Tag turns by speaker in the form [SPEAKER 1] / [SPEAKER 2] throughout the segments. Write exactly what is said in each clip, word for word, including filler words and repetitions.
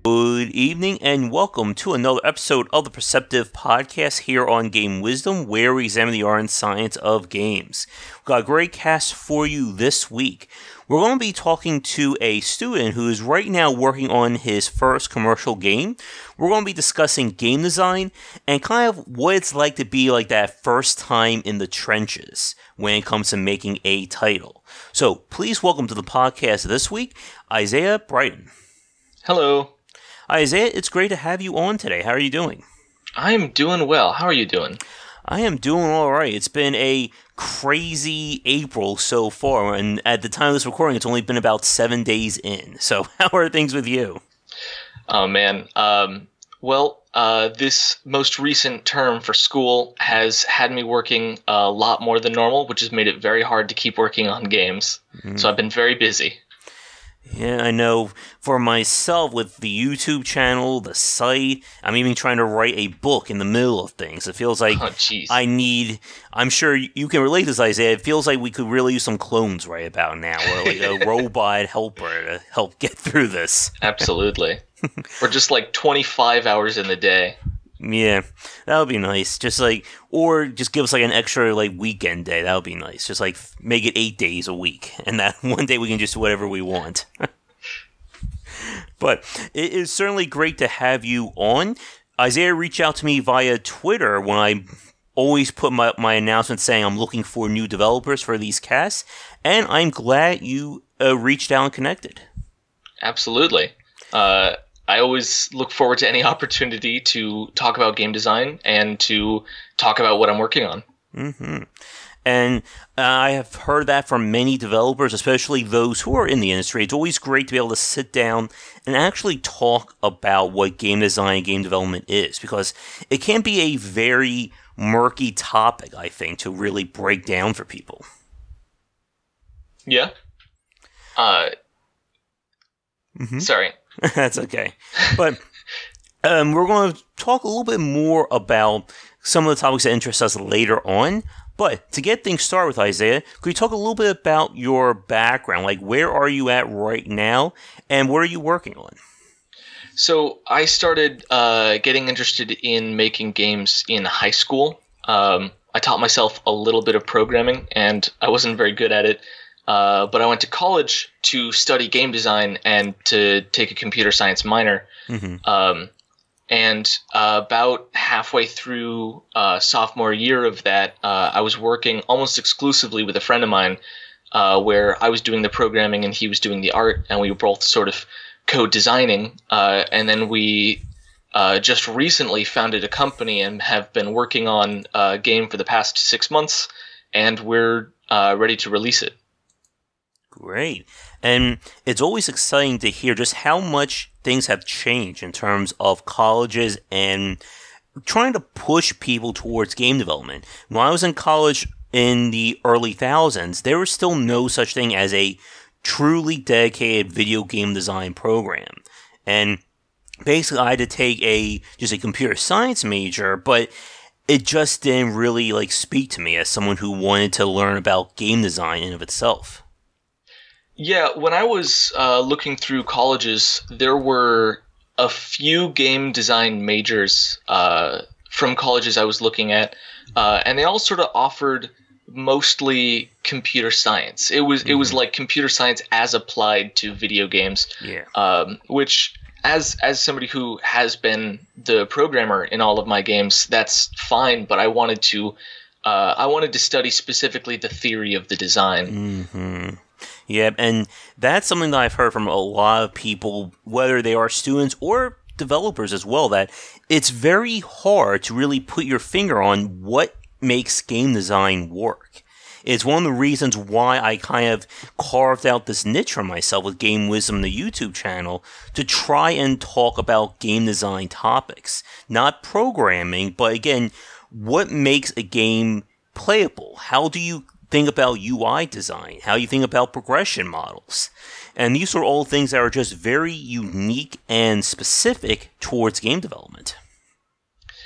[SPEAKER 1] Good evening and welcome to another episode of the Perceptive Podcast here on Game Wisdom, where we examine the art and science of games. We've got a great cast for you this week. We're going to be talking to a student who is right now working on his first commercial game. We're going to be discussing game design and kind of what it's like to be like that first time in the trenches when it comes to making a title. So please welcome to the podcast this week, Isaiah Brighton.
[SPEAKER 2] Hello.
[SPEAKER 1] Isaiah, it's great to have you on today. How are you doing?
[SPEAKER 2] I'm doing well. How are you doing?
[SPEAKER 1] I am doing all right. It's been a crazy April so far, and at the time of this recording, it's only been about seven days in. So how are things with you?
[SPEAKER 2] Oh, man. Um, well, uh, this most recent term for school has had me working a lot more than normal, which has made it very hard to keep working on games. Mm. So I've been very busy.
[SPEAKER 1] Yeah, I know. For myself, with the YouTube channel, the site, I'm even trying to write a book in the middle of things. It feels like
[SPEAKER 2] oh,
[SPEAKER 1] I need... I'm sure you can relate to this, Isaiah. It feels like we could really use some clones right about now, or like a robot helper to help get through this.
[SPEAKER 2] Absolutely. Or just like twenty-five hours in the day.
[SPEAKER 1] Yeah, that would be nice. Just like, or just give us like an extra like weekend day. That would be nice. Just like make it eight days a week, and that one day we can just do whatever we want. But it is certainly great to have you on. Isaiah reached out to me via Twitter when I always put my, my announcement saying I'm looking for new developers for these casts, and I'm glad you uh, reached out and connected.
[SPEAKER 2] Absolutely. Uh, I always look forward to any opportunity to talk about game design and to talk about what I'm working on.
[SPEAKER 1] Mm-hmm. And uh, I have heard that from many developers, especially those who are in the industry. It's always great to be able to sit down and actually talk about what game design and game development is, because it can be a very murky topic, I think, to really break down for people.
[SPEAKER 2] Yeah. Uh,
[SPEAKER 1] mm-hmm.
[SPEAKER 2] Sorry.
[SPEAKER 1] That's okay. But um, we're going to talk a little bit more about some of the topics that interest us later on. But to get things started with, Isaiah, could you talk a little bit about your background? Like, where are you at right now, and what are you working on?
[SPEAKER 2] So I started uh, getting interested in making games in high school. Um, I taught myself a little bit of programming, and I wasn't very good at it. Uh, but I went to college to study game design and to take a computer science minor. Mm-hmm. Um, and uh, about halfway through uh, sophomore year of that, uh, I was working almost exclusively with a friend of mine, uh, where I was doing the programming and he was doing the art, and we were both sort of co-designing. Uh, and then we uh, just recently founded a company and have been working on a game for the past six months, and we're uh, ready to release it.
[SPEAKER 1] Great. And it's always exciting to hear just how much things have changed in terms of colleges and trying to push people towards game development. When I was in college in the early thousands, there was still no such thing as a truly dedicated video game design program. And basically I had to take a just a computer science major, but it just didn't really like speak to me as someone who wanted to learn about game design in of itself.
[SPEAKER 2] Yeah, when I was uh, looking through colleges, there were a few game design majors uh, from colleges I was looking at, uh, and they all sort of offered mostly computer science. It was mm-hmm. it was like computer science as applied to video games.
[SPEAKER 1] Yeah.
[SPEAKER 2] Um, which, as as somebody who has been the programmer in all of my games, that's fine. But I wanted to uh, I wanted to study specifically the theory of the design.
[SPEAKER 1] Mm-hmm. Yeah, and that's something that I've heard from a lot of people, whether they are students or developers as well, that it's very hard to really put your finger on what makes game design work. It's one of the reasons why I kind of carved out this niche for myself with Game Wisdom, the YouTube channel, to try and talk about game design topics. Not programming, but again, what makes a game playable? How do you think about U I design? How you think about progression models? And these are all things that are just very unique and specific towards game development.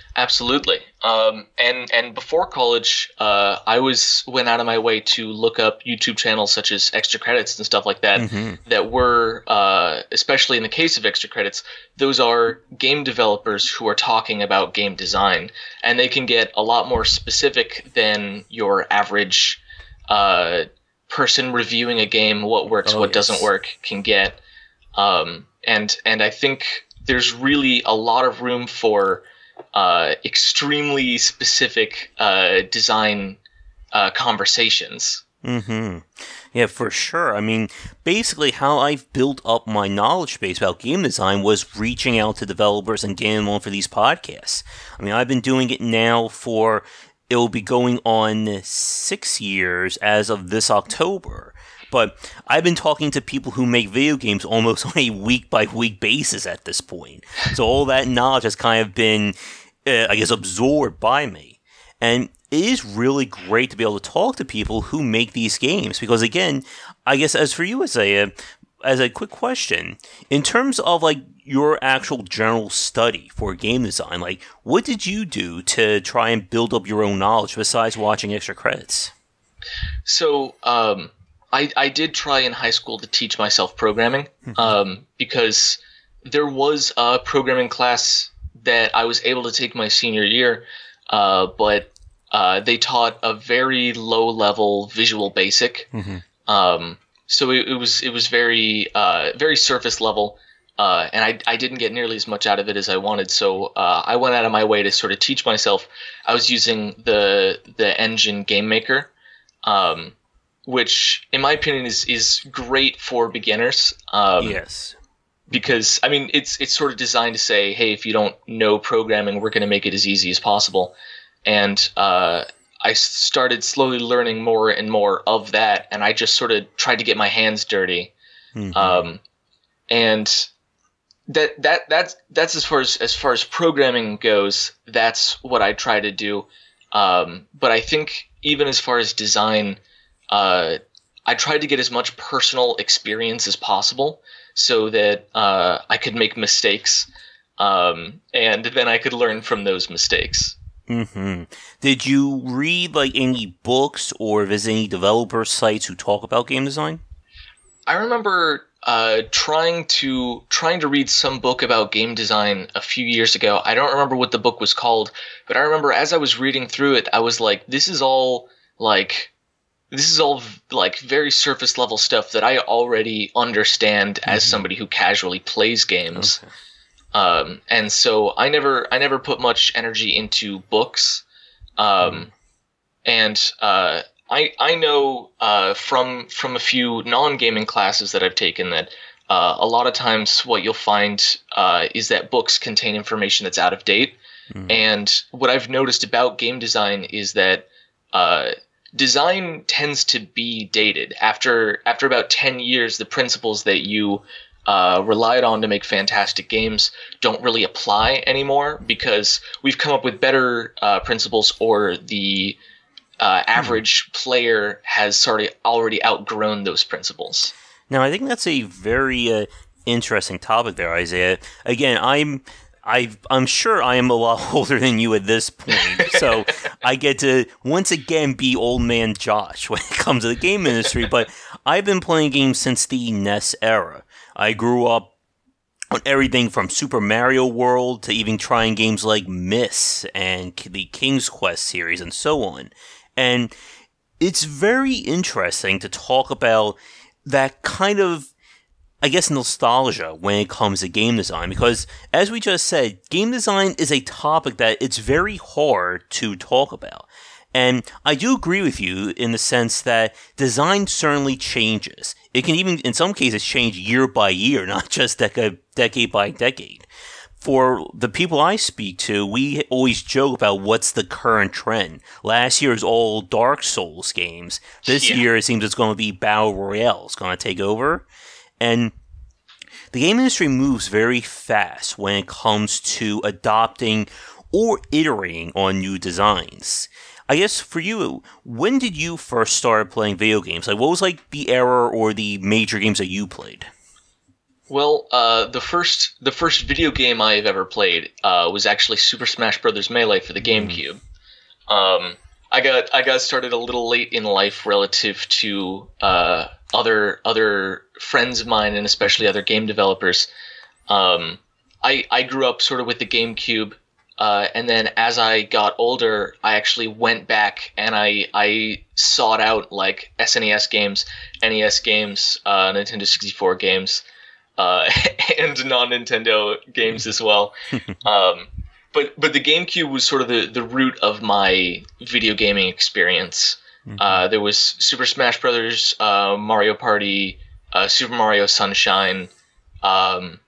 [SPEAKER 2] Absolutely. Um, and and before college, uh, I was went out of my way to look up YouTube channels such as Extra Credits and stuff like that.
[SPEAKER 1] Mm-hmm.
[SPEAKER 2] That were, uh, especially in the case of Extra Credits, those are game developers who are talking about game design, and they can get a lot more specific than your average uh, person reviewing a game. What works,
[SPEAKER 1] Oh,
[SPEAKER 2] what
[SPEAKER 1] yes.
[SPEAKER 2] doesn't work, can get. Um, and and I think there's really a lot of room for uh, extremely specific uh, design uh, conversations.
[SPEAKER 1] Mm-hmm. Yeah, for sure. I mean, basically how I've built up my knowledge base about game design was reaching out to developers and getting them on for these podcasts. I mean, I've been doing it now for, it will be going on six years as of this October. But I've been talking to people who make video games almost on a week-by-week basis at this point. So all that knowledge has kind of been, uh, I guess, absorbed by me. And it is really great to be able to talk to people who make these games. Because, again, I guess as for you, Isaiah, as a quick question, in terms of, like, your actual general study for game design, like, what did you do to try and build up your own knowledge besides watching Extra Credits?
[SPEAKER 2] So, um... I, I did try in high school to teach myself programming um, because there was a programming class that I was able to take my senior year, uh, but uh, they taught a very low-level Visual Basic.
[SPEAKER 1] Mm-hmm.
[SPEAKER 2] Um, so it, it was it was very uh, very surface level, uh, and I I didn't get nearly as much out of it as I wanted. So uh, I went out of my way to sort of teach myself. I was using the the engine GameMaker. Um, which, in my opinion, is, is great for beginners. Um,
[SPEAKER 1] yes.
[SPEAKER 2] Because, I mean, it's it's sort of designed to say, hey, if you don't know programming, we're going to make it as easy as possible. And uh, I started slowly learning more and more of that, and I just sort of tried to get my hands dirty.
[SPEAKER 1] Mm-hmm.
[SPEAKER 2] Um, and that that that's that's as far as as far as programming goes. That's what I try to do. Um, but I think even as far as design, Uh, I tried to get as much personal experience as possible so that uh, I could make mistakes, um, and then I could learn from those mistakes.
[SPEAKER 1] Mm-hmm. Did you read like any books or visit any developer sites who talk about game design?
[SPEAKER 2] I remember uh, trying to trying to read some book about game design a few years ago. I don't remember what the book was called, but I remember as I was reading through it, I was like, "This is all like." This is all like very surface level stuff that I already understand as
[SPEAKER 1] Mm-hmm.
[SPEAKER 2] somebody who casually plays games,
[SPEAKER 1] Okay.
[SPEAKER 2] um, and so I never I never put much energy into books, um,
[SPEAKER 1] Mm.
[SPEAKER 2] and uh, I I know uh, from from a few non gaming classes that I've taken that uh, a lot of times what you'll find uh, is that books contain information that's out of date,
[SPEAKER 1] Mm.
[SPEAKER 2] and what I've noticed about game design is that. Uh, Design tends to be dated. After after about ten years, the principles that you uh, relied on to make fantastic games don't really apply anymore because we've come up with better uh, principles, or the uh, average player has sort of already outgrown those principles.
[SPEAKER 1] Now, I think that's a very uh, interesting topic there, Isaiah. Again, I'm I, I'm sure I am a lot older than you at this point, so I get to once again be old man Josh when it comes to the game industry, but I've been playing games since the N E S era. I grew up on everything from Super Mario World to even trying games like Myst and the King's Quest series and so on. And it's very interesting to talk about that kind of, I guess, nostalgia when it comes to game design, because as we just said, game design is a topic that it's very hard to talk about. And I do agree with you in the sense that design certainly changes. It can even, in some cases, change year by year, not just decade, decade by decade. For the people I speak to, we always joke about what's the current trend. Last year was all Dark Souls games. This
[SPEAKER 2] Yeah.
[SPEAKER 1] year it seems it's going to be Battle Royale. It's going to take over. And the game industry moves very fast when it comes to adopting or iterating on new designs. I guess for you, when did you first start playing video games? Like, what was like the era or the major games that you played?
[SPEAKER 2] Well, uh, the first the first video game I've ever played uh, was actually Super Smash Bros. Melee for the GameCube. Mm. Um, I got I got started a little late in life relative to uh, other other friends of mine, and especially other game developers. Um, I I grew up sort of with the GameCube, uh, and then as I got older, I actually went back and I I sought out like S N E S games, N E S games, uh, Nintendo sixty-four games. Uh, and non-Nintendo games as well. Um, but but the GameCube was sort of the, the root of my video gaming experience. Mm-hmm. Uh, there was Super Smash Brothers, uh, Mario Party, uh, Super Mario Sunshine, um,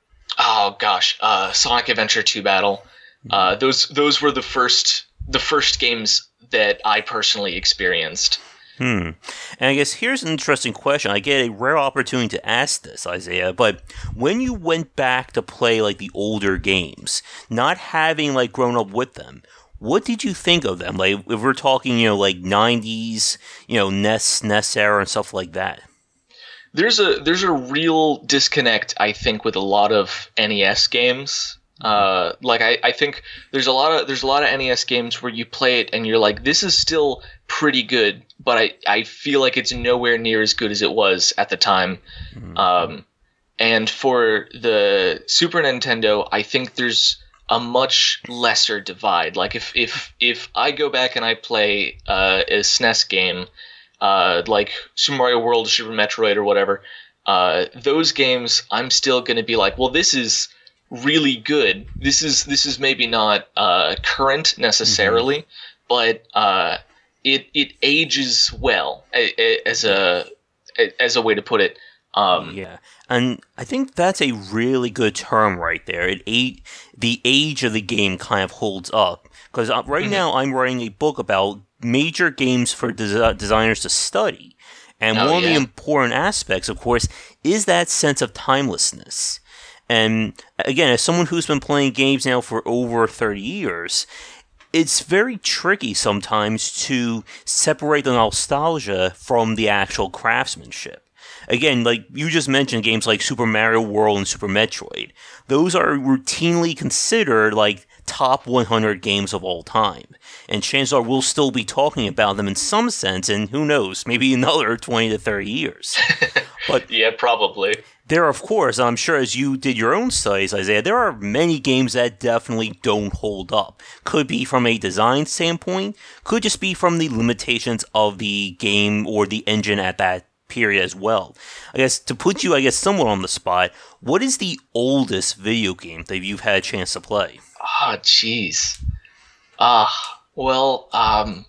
[SPEAKER 2] oh gosh, uh, Sonic Adventure two Battle. Uh, those those were the first the first games that I personally experienced.
[SPEAKER 1] Hmm. And I guess here's an interesting question. I get a rare opportunity to ask this, Isaiah, but when you went back to play like the older games, not having like grown up with them, what did you think of them? Like if we're talking, you know, like nineties, you know, N E S, N E S era and stuff like that.
[SPEAKER 2] There's a there's a real disconnect, I think, with a lot of N E S games. Uh, like I, I think there's a lot of there's a lot of N E S games where you play it and you're like, this is still pretty good, but I, I feel like it's nowhere near as good as it was at the time. Mm-hmm. Um, and for the Super Nintendo, I think there's a much lesser divide. Like if if if I go back and I play uh, a S N E S game, uh, like Super Mario World or Super Metroid or whatever, uh, those games I'm still going to be like, well, this is really good. This is this is maybe not uh, current necessarily, mm-hmm. but uh, it it ages well as a as a way to put it. Um,
[SPEAKER 1] yeah, and I think that's a really good term right there. It age, the age of the game kind of holds up because right mm-hmm. now I'm writing a book about major games for des- designers to study, and oh, one yeah. of the important aspects, of course, is that sense of timelessness. And again, as someone who's been playing games now for over thirty years, it's very tricky sometimes to separate the nostalgia from the actual craftsmanship. Again, like you just mentioned, games like Super Mario World and Super Metroid, those are routinely considered like top one hundred games of all time. And chances are we'll still be talking about them in some sense, and who knows, maybe another twenty to thirty years. But
[SPEAKER 2] yeah, probably.
[SPEAKER 1] There, of course, I'm sure as you did your own studies, Isaiah, there are many games that definitely don't hold up. Could be from a design standpoint, could just be from the limitations of the game or the engine at that period as well. I guess to put you, I guess, somewhat on the spot, what is the oldest video game that you've had a chance to play?
[SPEAKER 2] Ah, oh, jeez. Ah, uh, well, um,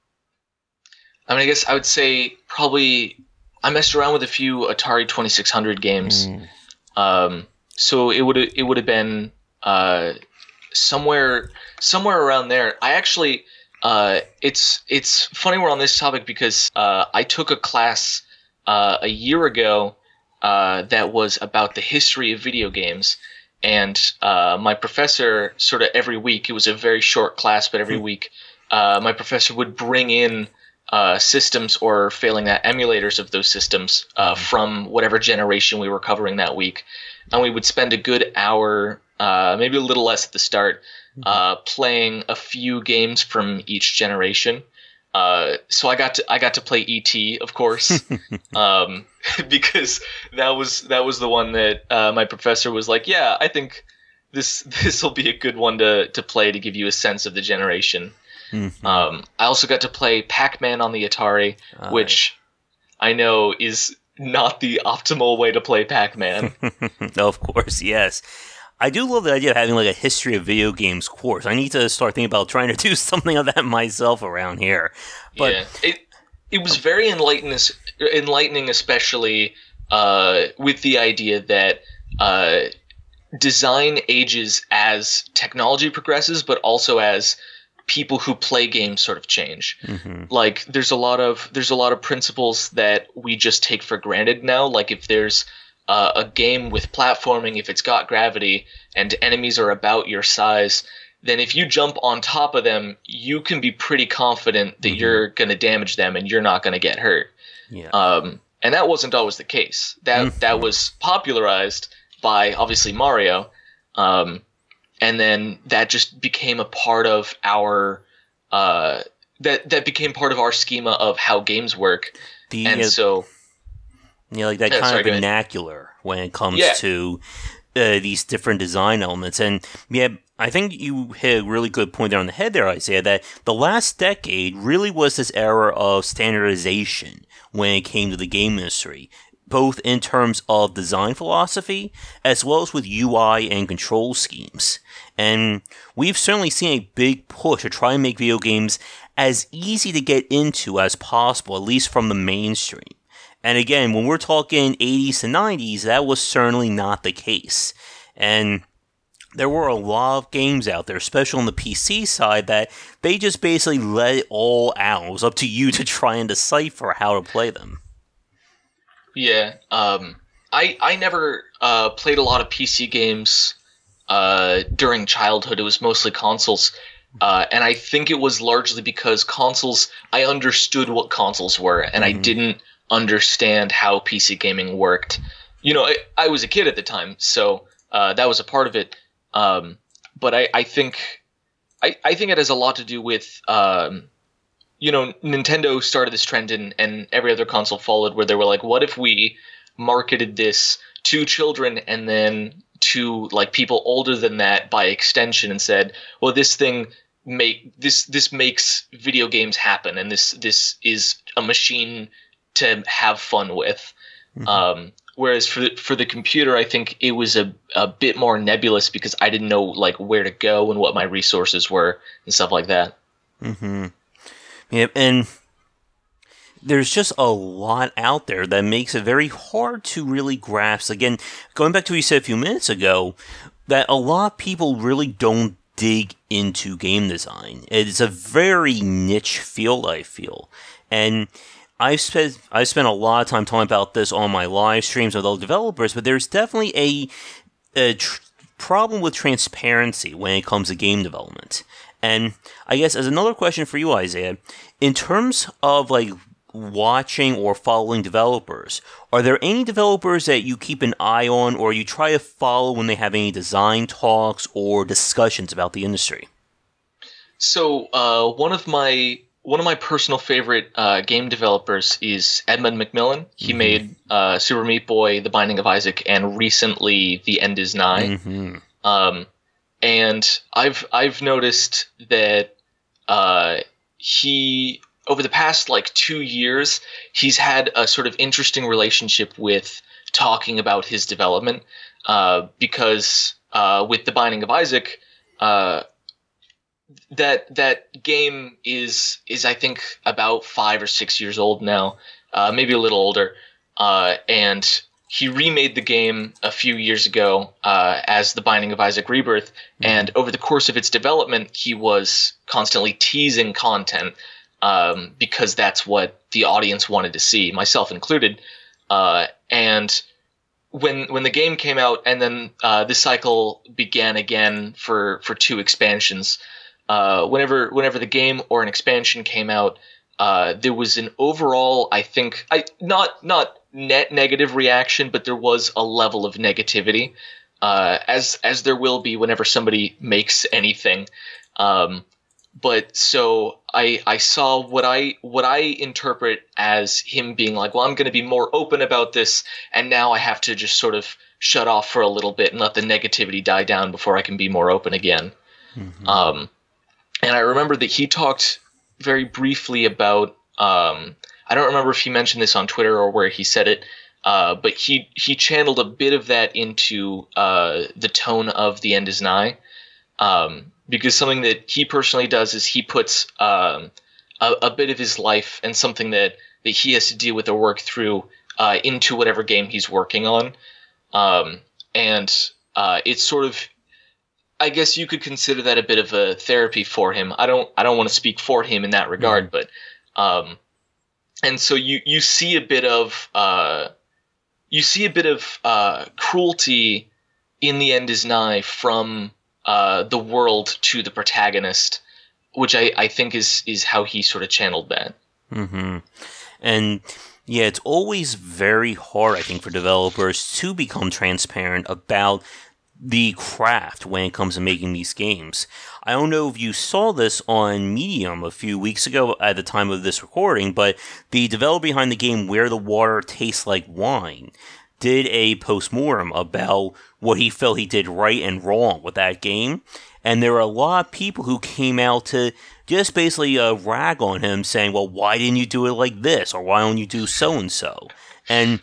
[SPEAKER 2] I mean, I guess I would say probably I messed around with a few Atari twenty-six hundred games. Mm. Um, so it would it would have been uh, somewhere somewhere around there. I actually uh, it's it's funny we're on this topic because uh, I took a class uh, a year ago uh, that was about the history of video games. And uh, my professor, sort of every week, it was a very short class, but every mm. week, uh, my professor would bring in uh, systems or, failing that, emulators of those systems uh, mm. from whatever generation we were covering that week. And we would spend a good hour, uh, maybe a little less at the start, mm. uh, playing a few games from each generation. Uh, so I got to I got to play E T, of course, um, because that was that was the one that uh, my professor was like, yeah, I think this this will be a good one to to play to give you a sense of the generation. Mm-hmm. Um, I also got to play Pac-Man on the Atari, uh, which I know is not the optimal way to play Pac-Man.
[SPEAKER 1] Of course, yes. I do love the idea of having like a history of video games course. I need to start thinking about trying to do something of that myself around here. But
[SPEAKER 2] yeah, it it was very enlightening, enlightening, especially uh, with the idea that uh, design ages as technology progresses, but also as people who play games sort of change. Mm-hmm. Like there's a lot of there's a lot of principles that we just take for granted now. Like if there's Uh, a game with platforming, if it's got gravity and enemies are about your size, then if you jump on top of them, you can be pretty confident that mm-hmm. you're going to damage them and you're not going to get hurt.
[SPEAKER 1] Yeah.
[SPEAKER 2] Um, and that wasn't always the case. That mm-hmm. that was popularized by obviously Mario, um, and then that just became a part of our uh, that that became part of our schema of how games work, the, and uh, so
[SPEAKER 1] you know, like that yeah, kind sorry, of vernacular when it comes yeah. to uh, these different design elements, and yeah. I think you hit a really good point there on the head there, Isaiah, that the last decade really was this era of standardization when it came to the game industry, both in terms of design philosophy as well as with U I and control schemes. And we've certainly seen a big push to try and make video games as easy to get into as possible, at least from the mainstream. And again, when we're talking eighties to nineties, that was certainly not the case. And there were a lot of games out there, especially on the P C side, that they just basically let it all out. It was up to you to try and decipher how to play them.
[SPEAKER 2] Yeah, um, I I never uh, played a lot of P C games uh, during childhood. It was mostly consoles, uh, and I think it was largely because consoles. I understood what consoles were, and mm-hmm. I didn't understand how P C gaming worked. You know, I, I was a kid at the time, so uh, that was a part of it. Um, but I, I think I, I think it has a lot to do with um, you know, Nintendo started this trend and, and every other console followed, where they were like, what if we marketed this to children and then to like people older than that by extension, and said, well, this thing make this this makes video games happen, and this this is a machine to have fun with. Mm-hmm. Um, Whereas for the, for the computer, I think it was a, a bit more nebulous because I didn't know like where to go and what my resources were and stuff like that.
[SPEAKER 1] Mm-hmm. Yeah, and there's just a lot out there that makes it very hard to really grasp. Again, going back to what you said a few minutes ago, that a lot of people really don't dig into game design. It's a very niche field, I feel. And I've spent I've spent a lot of time talking about this on my live streams with other developers, but there's definitely a, a tr- problem with transparency when it comes to game development. And I guess as another question for you, Isaiah, in terms of like watching or following developers, are there any developers that you keep an eye on or you try to follow when they have any design talks or discussions about the industry?
[SPEAKER 2] So uh, one of my One of my personal favorite uh, game developers is Edmund McMillen. He mm-hmm. made uh, Super Meat Boy, The Binding of Isaac, and recently The End is Nigh. Mm-hmm. Um, and I've I've noticed that uh, he over the past like two years he's had a sort of interesting relationship with talking about his development uh, because uh, with The Binding of Isaac. Uh, That that game is is I think about five or six years old now, uh, maybe a little older, uh, and he remade the game a few years ago uh, as The Binding of Isaac Rebirth, and over the course of its development, he was constantly teasing content um, because that's what the audience wanted to see, myself included, uh, and when when the game came out, and then uh, this cycle began again for for two expansions. Uh, whenever whenever the game or an expansion came out, uh, there was an overall, I think, I not not net negative reaction, but there was a level of negativity, uh, as as there will be whenever somebody makes anything. Um, but so I I saw what I what I interpret as him being like, well, I'm going to be more open about this, and now I have to just sort of shut off for a little bit and let the negativity die down before I can be more open again. Mm-hmm. Um, And I remember that he talked very briefly about, um, I don't remember if he mentioned this on Twitter or where he said it, uh, but he, he channeled a bit of that into uh, the tone of The End is Nigh, um, because something that he personally does is he puts um, a, a bit of his life and something that, that he has to deal with or work through uh, into whatever game he's working on. Um, and uh, it's sort of... I guess you could consider that a bit of a therapy for him. I don't I don't want to speak for him in that regard, mm. but um, and so you, you see a bit of uh, you see a bit of uh, cruelty in The End is Nigh from uh, the world to the protagonist, which I, I think is is how he sort of channeled that.
[SPEAKER 1] Mm-hmm. And Yeah, it's always very hard, I think, for developers to become transparent about the craft when it comes to making these games. I don't know if you saw this on Medium a few weeks ago at the time of this recording, but the developer behind the game Where the Water Tastes Like Wine did a postmortem about what he felt he did right and wrong with that game. And there were a lot of people who came out to just basically uh, rag on him, saying, well, why didn't you do it like this? Or why don't you do so-and-so? And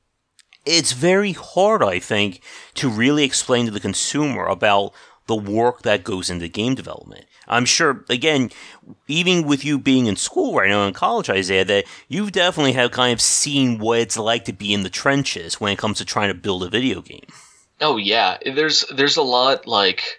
[SPEAKER 1] it's very hard, I think, to really explain to the consumer about the work that goes into game development. I'm sure, again, even with you being in school right now in college, Isaiah, that you've definitely have kind of seen what it's like to be in the trenches when it comes to trying to build a video game.
[SPEAKER 2] Oh yeah, there's there's a lot like,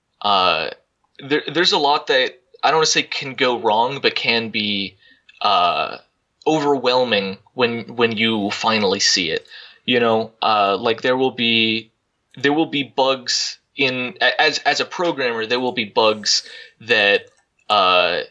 [SPEAKER 2] uh, there there's a lot that I don't want to say can go wrong, but can be uh, overwhelming when when you finally see it. You know, uh, like there will be there will be bugs in as as a programmer. There will be bugs that uh,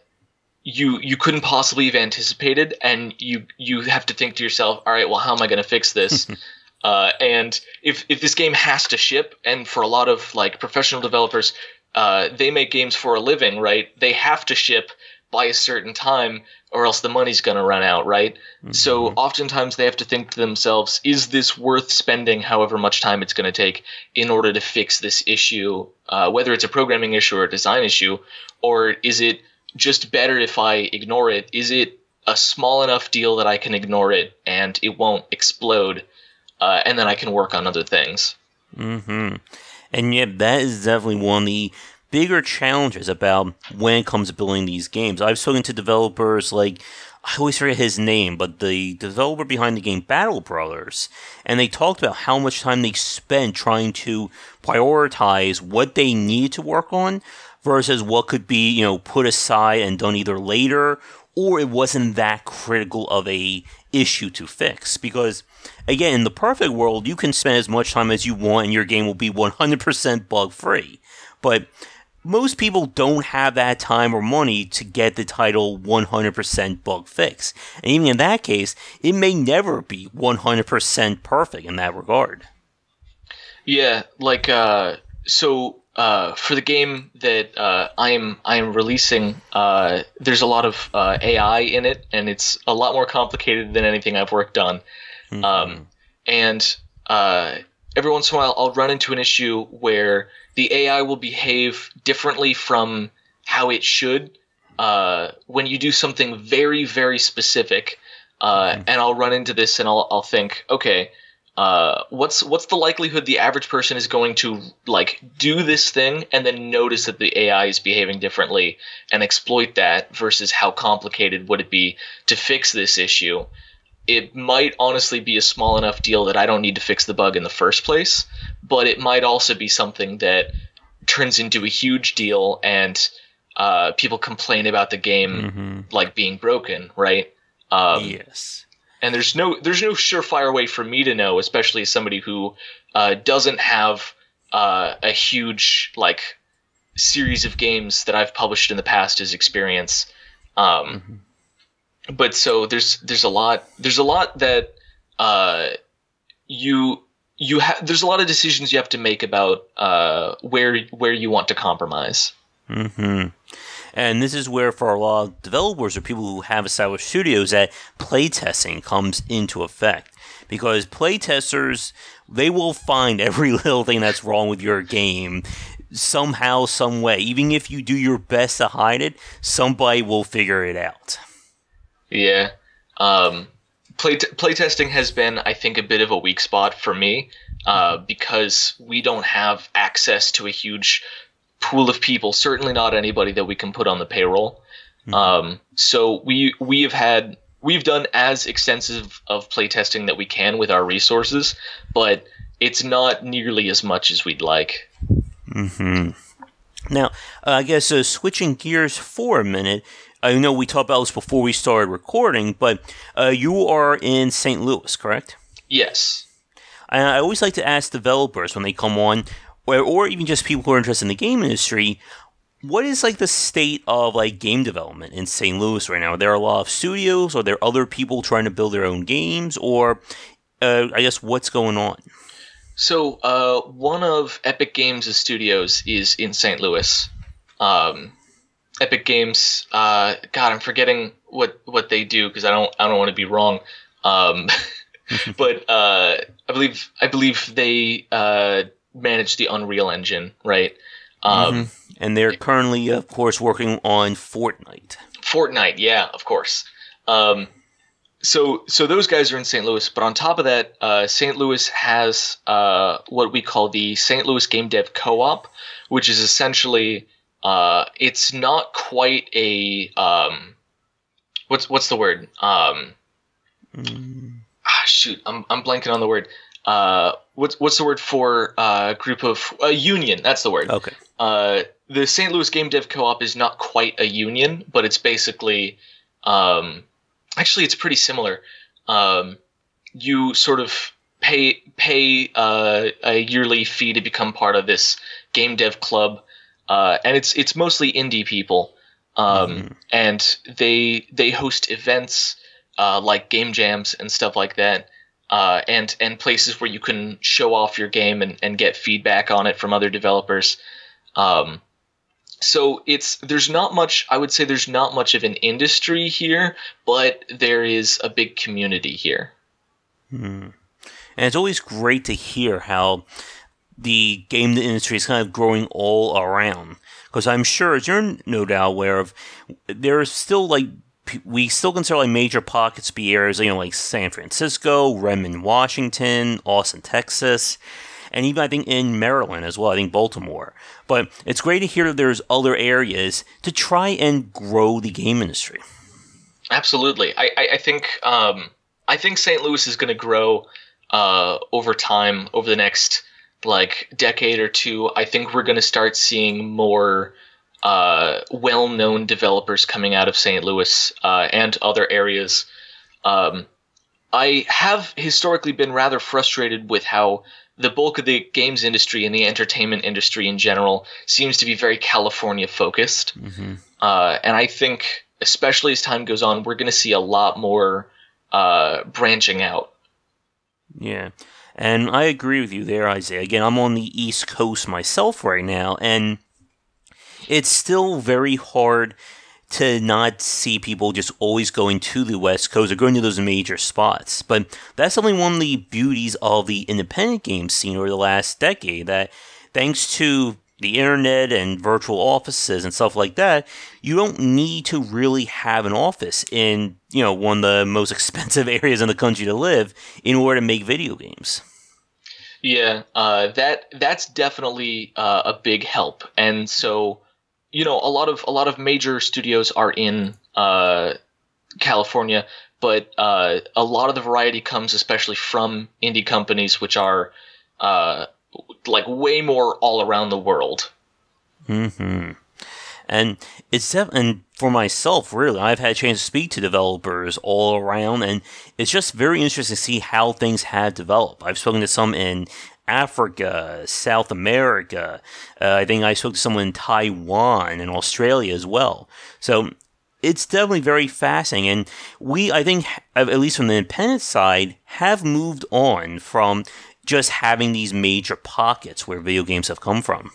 [SPEAKER 2] you you couldn't possibly have anticipated, and you you have to think to yourself, all right, well, how am I going to fix this? uh, and if if this game has to ship, and for a lot of like professional developers, uh, they make games for a living, right? They have to ship by a certain time, or else the money's going to run out, right? Mm-hmm. So oftentimes they have to think to themselves, is this worth spending however much time it's going to take in order to fix this issue, uh, whether it's a programming issue or a design issue, or is it just better if I ignore it? Is it a small enough deal that I can ignore it and it won't explode, uh, and then I can work on other things?
[SPEAKER 1] Mm-hmm. And yet that is definitely one of the bigger challenges about when it comes to building these games. I've spoken to developers like, I always forget his name, but the developer behind the game Battle Brothers, and they talked about how much time they spent trying to prioritize what they needed to work on versus what could be, you know, put aside and done either later, or it wasn't that critical of a issue to fix. Because, again, in the perfect world, you can spend as much time as you want and your game will be one hundred percent bug-free. But most people don't have that time or money to get the title one hundred percent bug fix. And even in that case, it may never be one hundred percent perfect in that regard.
[SPEAKER 2] Yeah, like, uh, so uh, for the game that uh, I am I am releasing, uh, there's a lot of uh, A I in it, and it's a lot more complicated than anything I've worked on. Mm-hmm. Um, and uh, every once in a while, I'll run into an issue where the A I will behave differently from how it should uh, when you do something very, very specific. Uh, mm-hmm. And I'll run into this and I'll I'll think, okay, uh, what's what's the likelihood the average person is going to like do this thing and then notice that the A I is behaving differently and exploit that versus how complicated would it be to fix this issue? It might honestly be a small enough deal that I don't need to fix the bug in the first place, but it might also be something that turns into a huge deal and uh, people complain about the game mm-hmm. like being broken, right? Um,
[SPEAKER 1] yes.
[SPEAKER 2] And there's no there's no surefire way for me to know, especially as somebody who uh, doesn't have uh, a huge like series of games that I've published in the past as experience. Um, mm-hmm. But so there's there's a lot there's a lot that uh, you you have there's a lot of decisions you have to make about uh, where where you want to compromise.
[SPEAKER 1] Mm-hmm. And this is where, for a lot of developers or people who have established studios, that playtesting comes into effect. Because playtesters, they will find every little thing that's wrong with your game somehow, some way. Even if you do your best to hide it, somebody will figure it out.
[SPEAKER 2] Yeah. Um, play t- playtesting has been, I think, a bit of a weak spot for me uh, because we don't have access to a huge pool of people, certainly not anybody that we can put on the payroll. Mm-hmm. Um, so we we have had we've done as extensive of playtesting that we can with our resources, but it's not nearly as much as we'd like.
[SPEAKER 1] Mm-hmm. Now, uh, I guess uh, switching gears for a minute, I know we talked about this before we started recording, but uh, you are in Saint Louis, correct?
[SPEAKER 2] Yes.
[SPEAKER 1] I, I always like to ask developers when they come on, or, or even just people who are interested in the game industry, what is like the state of like game development in Saint Louis right now? Are there a lot of studios? Are there other people trying to build their own games? Or uh, I guess what's going on?
[SPEAKER 2] So uh, one of Epic Games' studios is in Saint Louis. Um, Epic Games, uh, God, I'm forgetting what, what they do because I don't I don't want to be wrong. Um, but uh, I believe I believe they uh, manage the Unreal Engine, right? Um,
[SPEAKER 1] mm-hmm. And they're currently, of course, working on Fortnite.
[SPEAKER 2] Fortnite, yeah, of course. Um, so so those guys are in Saint Louis, but on top of that, uh, Saint Louis has uh, what we call the Saint Louis Game Dev Co-op, which is essentially uh, it's not quite a um, what's what's the word? Um,
[SPEAKER 1] mm.
[SPEAKER 2] ah, shoot, I'm I'm blanking on the word. Uh, what's what's the word for a uh, group of a uh, union? That's the word.
[SPEAKER 1] Okay.
[SPEAKER 2] Uh, the Saint Louis Game Dev Co-op is not quite a union, but it's basically, um, actually, it's pretty similar. Um, you sort of pay pay uh, a yearly fee to become part of this game dev club, uh, and it's it's mostly indie people, um, mm-hmm. and they they host events uh, like game jams and stuff like that. Uh, and and places where you can show off your game and, and get feedback on it from other developers. Um, so it's there's not much. I would say there's not much of an industry here, but there is a big community here.
[SPEAKER 1] Hmm. And it's always great to hear how the game industry is kind of growing all around. Because I'm sure, as you're no doubt aware of, there's still like. We still consider like major pockets to be areas, you know, like San Francisco, Redmond, Washington, Austin, Texas, and even I think in Maryland as well. I think Baltimore. But it's great to hear that there's other areas to try and grow the game industry.
[SPEAKER 2] Absolutely, I I, I think um, I think Saint Louis is going to grow uh, over time, over the next like decade or two. I think we're going to start seeing more. Uh, well-known developers coming out of Saint Louis uh, and other areas. Um, I have historically been rather frustrated with how the bulk of the games industry and the entertainment industry in general seems to be very California-focused.
[SPEAKER 1] Mm-hmm.
[SPEAKER 2] Uh, and I think, especially as time goes on, we're going to see a lot more uh, branching out.
[SPEAKER 1] Yeah, and I agree with you there, Isaiah. Again, I'm on the East Coast myself right now, and it's still very hard to not see people just always going to the West Coast or going to those major spots. But that's only one of the beauties of the independent game scene over the last decade, that thanks to the internet and virtual offices and stuff like that, you don't need to really have an office in, you know, one of the most expensive areas in the country to live in order to make video games.
[SPEAKER 2] Yeah, uh, that that's definitely uh, a big help. And so... You know, a lot of a lot of major studios are in uh, California, but uh, a lot of the variety comes especially from indie companies, which are uh, like way more all around the world.
[SPEAKER 1] Mm-hmm. And it's def- and for myself, really, I've had a chance to speak to developers all around, and it's just very interesting to see how things have developed. I've spoken to some in Africa, South America. Uh, I think I spoke to someone in Taiwan and Australia as well. So it's definitely very fascinating. And we, I think, at least from the independent side, have moved on from just having these major pockets where video games have come from.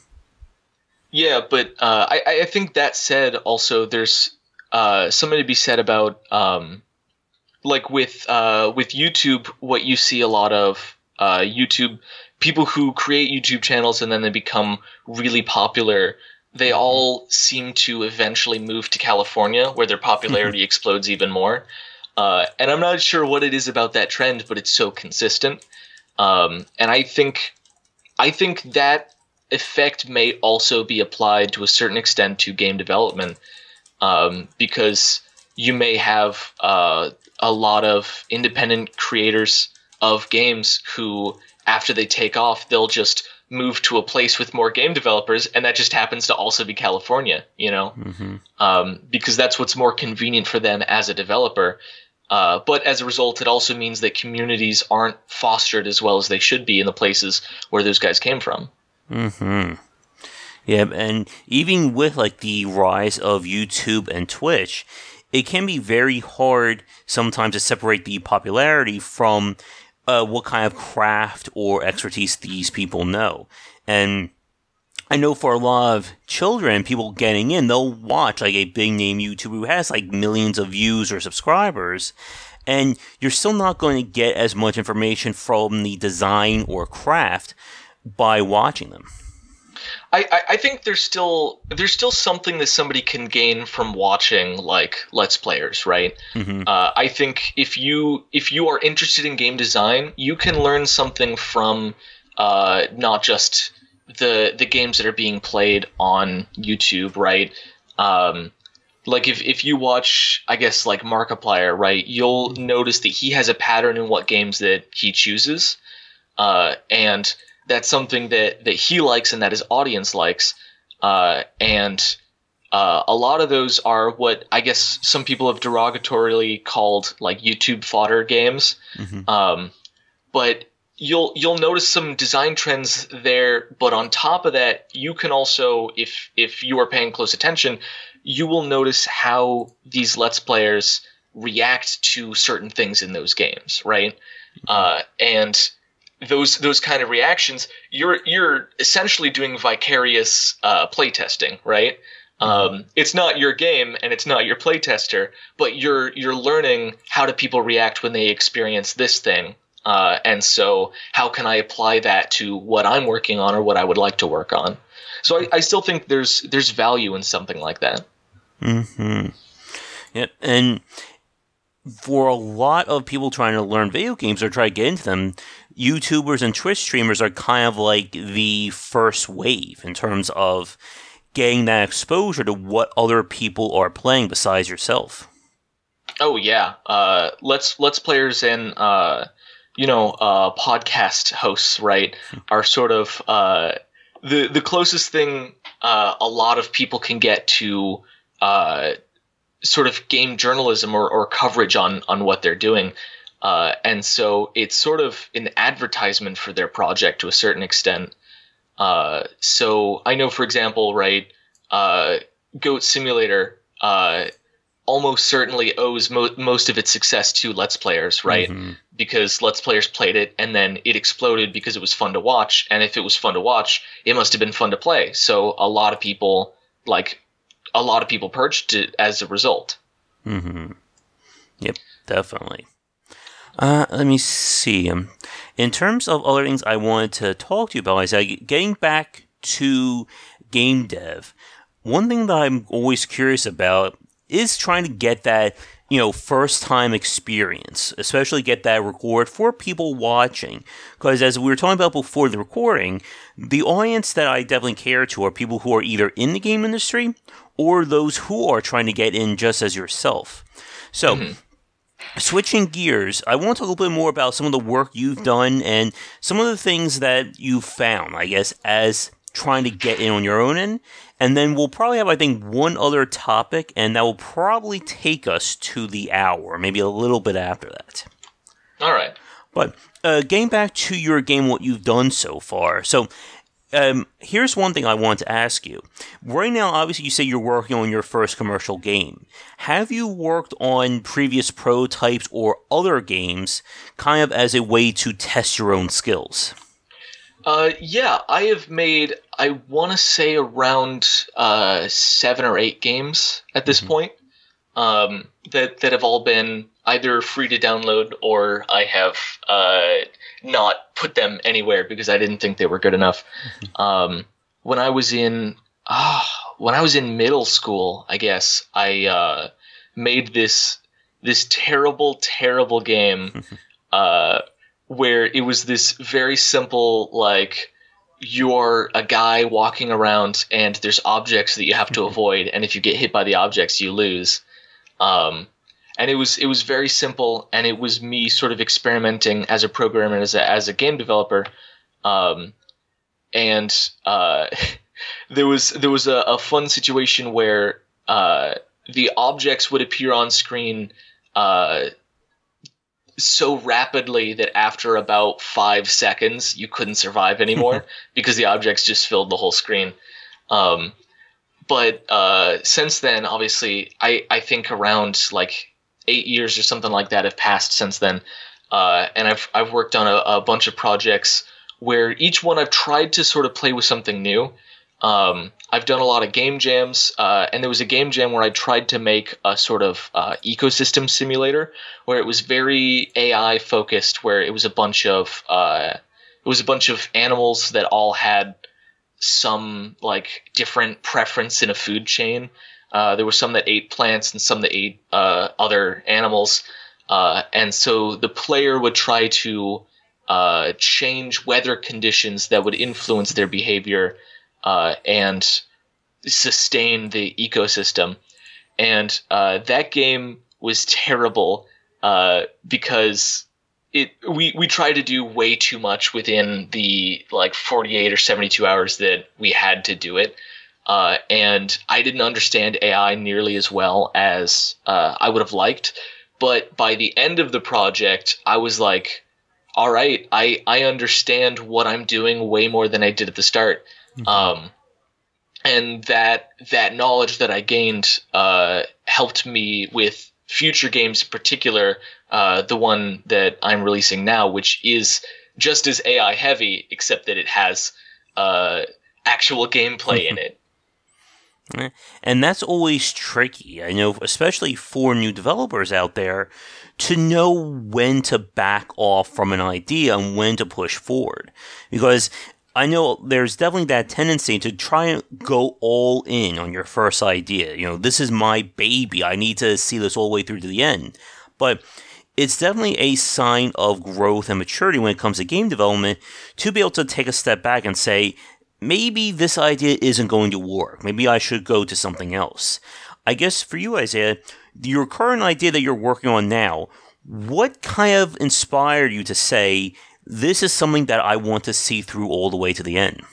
[SPEAKER 2] Yeah, but uh, I, I think that said, also there's uh, something to be said about, um, like with uh, with YouTube, what you see a lot of uh, YouTube. People who create YouTube channels and then they become really popular, they all seem to eventually move to California, where their popularity explodes even more. Uh, and I'm not sure what it is about that trend, but it's so consistent. Um, and I think, I think that effect may also be applied to a certain extent to game development, um, because you may have uh, a lot of independent creators of games who, after they take off, they'll just move to a place with more game developers, and that just happens to also be California, you know,
[SPEAKER 1] mm-hmm.
[SPEAKER 2] um, because that's what's more convenient for them as a developer. Uh, but as a result, it also means that communities aren't fostered as well as they should be in the places where those guys came from.
[SPEAKER 1] Mm-hmm. Yeah, and even with like the rise of YouTube and Twitch, it can be very hard sometimes to separate the popularity from uh, what kind of craft or expertise these people know. And I know for a lot of children, people getting in, they'll watch like a big name YouTuber who has like millions of views or subscribers, and you're still not going to get as much information from the design or craft by watching them.
[SPEAKER 2] I, I, I think there's still there's still something that somebody can gain from watching like Let's Players, right?
[SPEAKER 1] Mm-hmm.
[SPEAKER 2] Uh, I think if you if you are interested in game design, you can learn something from uh, not just the the games that are being played on YouTube, right? Um, like if, if you watch, I guess, like Markiplier, right, you'll notice that he has a pattern in what games that he chooses, uh, and that's something that, that he likes and that his audience likes, uh, and uh, a lot of those are what I guess some people have derogatorily called like YouTube fodder games,
[SPEAKER 1] Mm-hmm.
[SPEAKER 2] um, but you'll you'll notice some design trends there. But on top of that, you can also, if if you are paying close attention, you will notice how these Let's Players react to certain things in those games, right? Uh, and those those kind of reactions, you're you're essentially doing vicarious uh, playtesting, right? Um, it's not your game and it's not your playtester, but you're you're learning how do people react when they experience this thing, uh, and so how can I apply that to what I'm working on or what I would like to work on? So I, I still think there's there's value in something like that.
[SPEAKER 1] Mm-hmm. Yep, and for a lot of people trying to learn video games or try to get into them, YouTubers and Twitch streamers are kind of like the first wave in terms of getting that exposure to what other people are playing besides yourself.
[SPEAKER 2] Oh yeah, uh, let's let's players and uh, you know uh, podcast hosts, right, are sort of uh, the the closest thing uh, a lot of people can get to uh, sort of game journalism or, or coverage on on what they're doing, uh, and so it's sort of an advertisement for their project to a certain extent. Uh, so I know, for example, right, uh, Goat Simulator uh, almost certainly owes mo- most of its success to Let's Players, right?
[SPEAKER 1] Mm-hmm.
[SPEAKER 2] Because Let's Players played it and then it exploded because it was fun to watch. And if it was fun to watch, it must have been fun to play. So a lot of people, like, a lot of people purchased it as a result.
[SPEAKER 1] Mm-hmm. Yep, definitely. Uh, let me see. Um, in terms of other things I wanted to talk to you about, is like getting back to game dev. One thing that I'm always curious about is trying to get that, you know, first time experience, especially get that record for people watching. Because as we were talking about before the recording, the audience that I definitely care to are people who are either in the game industry or those who are trying to get in just as yourself. So, mm-hmm. Switching gears, I want to talk a little bit more about some of the work you've done and some of the things that you've found, I guess, as trying to get in on your own end. And then we'll probably have, I think, one other topic, and that will probably take us to the hour, maybe a little bit after that.
[SPEAKER 2] All right.
[SPEAKER 1] But uh, getting back to your game, what you've done so far. So um, here's one thing I want to ask you. Right now, obviously, you say you're working on your first commercial game. Have you worked on previous prototypes or other games kind of as a way to test your own skills?
[SPEAKER 2] Uh, yeah, I have made, I want to say around uh, seven or eight games at this mm-hmm. point um, that, that have all been either free to download or I have uh, not put them anywhere because I didn't think they were good enough. Mm-hmm. Um, when I was in, ah, when I was in middle school, I guess, I uh, made this, this terrible, terrible game mm-hmm. uh where it was this very simple, like, you're a guy walking around and there's objects that you have to avoid, and if you get hit by the objects, you lose. Um, and it was it was very simple, and it was me sort of experimenting as a programmer, as a, as a game developer. Um, and uh, there was there was a, a fun situation where uh, the objects would appear on screen uh, so rapidly that after about five seconds you couldn't survive anymore because the objects just filled the whole screen. Um, but uh, since then, obviously, I, I think around like eight years or something like that have passed since then. Uh, and I've I've worked on a, a bunch of projects where each one I've tried to sort of play with something new. Um, I've done a lot of game jams, uh, and there was a game jam where I tried to make a sort of uh, ecosystem simulator where it was very A I focused, where it was a bunch of uh, it was a bunch of animals that all had some like different preference in a food chain. Uh, there were some that ate plants and some that ate uh, other animals, uh, and so the player would try to uh, change weather conditions that would influence their behavior. Uh, and sustain the ecosystem. And uh, that game was terrible uh, because it we, we tried to do way too much within the like forty-eight or seventy-two hours that we had to do it. Uh, and I didn't understand A I nearly as well as uh, I would have liked. But by the end of the project, I was like, all right, I, I understand what I'm doing way more than I did at the start. Mm-hmm. Um, and that that knowledge that I gained uh, helped me with future games, in particular, uh, the one that I'm releasing now, which is just as A I heavy, except that it has uh, actual gameplay in it.
[SPEAKER 1] And that's always tricky, I know, especially for new developers out there, to know when to back off from an idea and when to push forward. Because I know there's definitely that tendency to try and go all in on your first idea. You know, this is my baby. I need to see this all the way through to the end. But it's definitely a sign of growth and maturity when it comes to game development to be able to take a step back and say, maybe this idea isn't going to work. Maybe I should go to something else. I guess for you, Isaiah, your current idea that you're working on now, what kind of inspired you to say, this is something that I want to see through all the way to the end?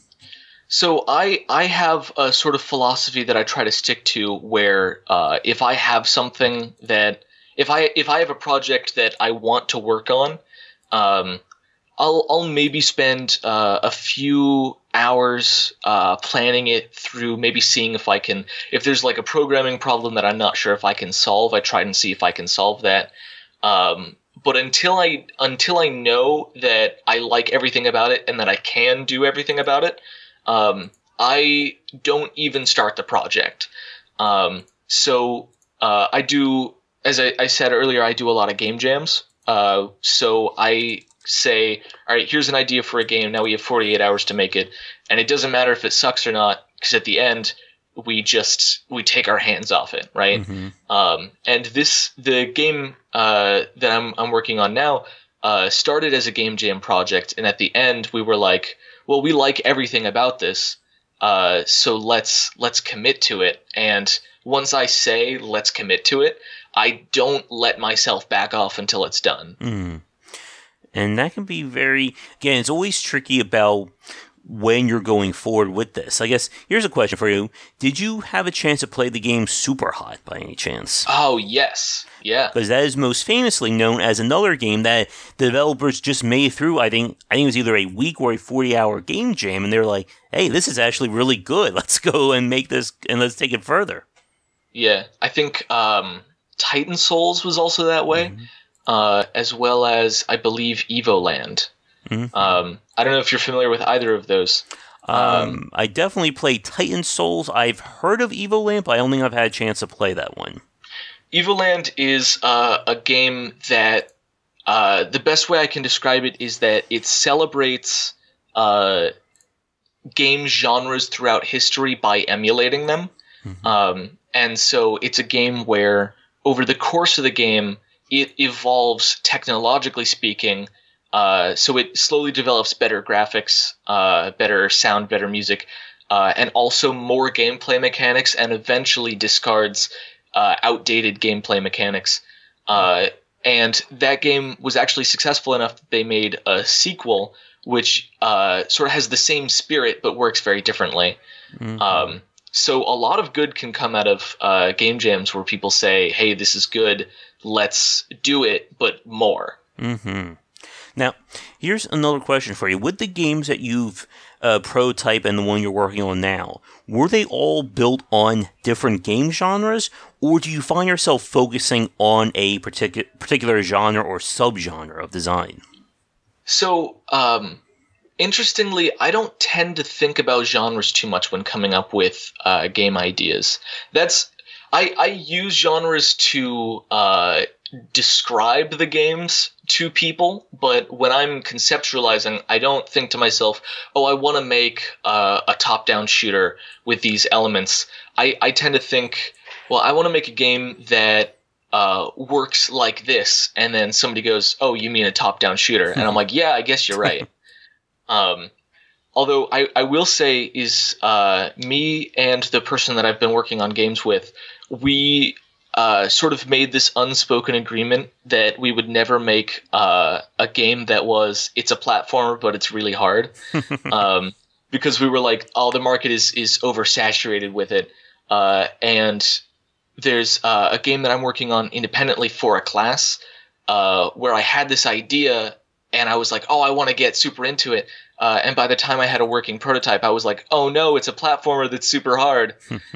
[SPEAKER 2] So I I have a sort of philosophy that I try to stick to where uh, if I have something that if I if I have a project that I want to work on, um, I'll I'll maybe spend uh, a few hours uh, planning it through, maybe seeing if I can, if there's like a programming problem that I'm not sure if I can solve, I try and see if I can solve that. Um, But until I until I know that I like everything about it and that I can do everything about it, um, I don't even start the project. Um, so uh, I do, as I, I said earlier, I do a lot of game jams. Uh, so I say, all right, here's an idea for a game. Now we have forty-eight hours to make it, and it doesn't matter if it sucks or not, because at the end, we just we take our hands off it, right? Mm-hmm. Um, and this the game uh, that I'm I'm working on now uh, started as a game jam project, and at the end we were like, well, we like everything about this, uh, so let's let's commit to it. And once I say let's commit to it, I don't let myself back off until it's done.
[SPEAKER 1] Mm. And that can be very, again, it's always tricky about when you're going forward with this. I guess here's a question for you. Did you have a chance to play the game Superhot by any chance?
[SPEAKER 2] Oh, yes. Yeah.
[SPEAKER 1] Because that is most famously known as another game that the developers just made through, I think, I think it was either a week or a forty-hour game jam, and they're like, hey, this is actually really good. Let's go and make this, and let's take it further.
[SPEAKER 2] Yeah. I think um, Titan Souls was also that way, mm-hmm. uh, as well as, I believe, Evoland. Mm-hmm. Um, I don't know if you're familiar with either of those.
[SPEAKER 1] Um, um, I definitely played Titan Souls. I've heard of Evoland, but I don't think I've had a chance to play that one.
[SPEAKER 2] Evoland is uh, a game that uh, the best way I can describe it is that it celebrates uh, game genres throughout history by emulating them. Mm-hmm. Um, and so it's a game where over the course of the game, it evolves technologically speaking. Uh, so it slowly develops better graphics, uh, better sound, better music, uh, and also more gameplay mechanics, and eventually discards uh, outdated gameplay mechanics. Uh, and that game was actually successful enough that they made a sequel, which uh, sort of has the same spirit but works very differently. Mm-hmm. Um, so a lot of good can come out of uh, game jams where people say, hey, this is good, let's do it, but more.
[SPEAKER 1] Mm-hmm. Now, here's another question for you. With the games that you've uh, prototype and the one you're working on now, were they all built on different game genres, or do you find yourself focusing on a particular particular genre or subgenre of design?
[SPEAKER 2] So, um, interestingly, I don't tend to think about genres too much when coming up with uh, game ideas. That's I, I use genres to uh, describe the games to people, but when I'm conceptualizing, I don't think to myself, oh, I want to make uh, a top-down shooter with these elements. I, I tend to think, well, I want to make a game that uh, works like this, and then somebody goes, oh, you mean a top-down shooter? And I'm like, yeah, I guess you're right. um, although I, I will say is uh, me and the person that I've been working on games with, we uh, sort of made this unspoken agreement that we would never make uh, a game that was, it's a platformer, but it's really hard. um, because we were like, oh, the market is, is oversaturated with it. Uh, and there's uh, a game that I'm working on independently for a class uh, where I had this idea and I was like, oh, I want to get super into it. Uh, and by the time I had a working prototype, I was like, oh no, it's a platformer that's super hard.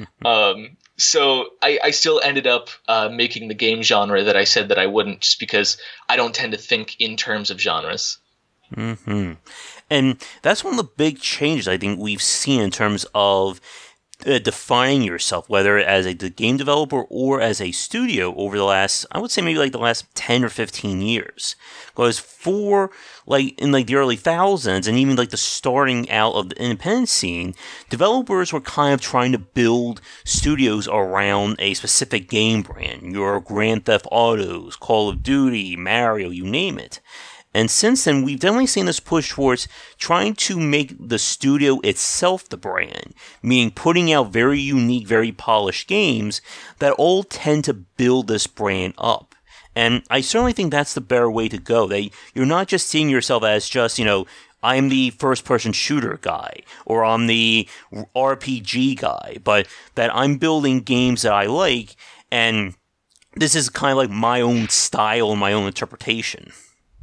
[SPEAKER 2] um, so I, I still ended up uh, making the game genre that I said that I wouldn't, just because I don't tend to think in terms of genres.
[SPEAKER 1] Mm-hmm. And that's one of the big changes I think we've seen in terms of uh, defining yourself, whether as a game developer or as a studio over the last, I would say maybe like the last ten or fifteen years. Because for like in like the early thousands and even like the starting out of the independent scene, developers were kind of trying to build studios around a specific game brand. Your Grand Theft Autos, Call of Duty, Mario, you name it. And since then, we've definitely seen this push towards trying to make the studio itself the brand, meaning putting out very unique, very polished games that all tend to build this brand up. And I certainly think that's the better way to go. That you're not just seeing yourself as just, you know, I'm the first-person shooter guy, or I'm the R P G guy, but that I'm building games that I like, and this is kind of like my own style and my own interpretation.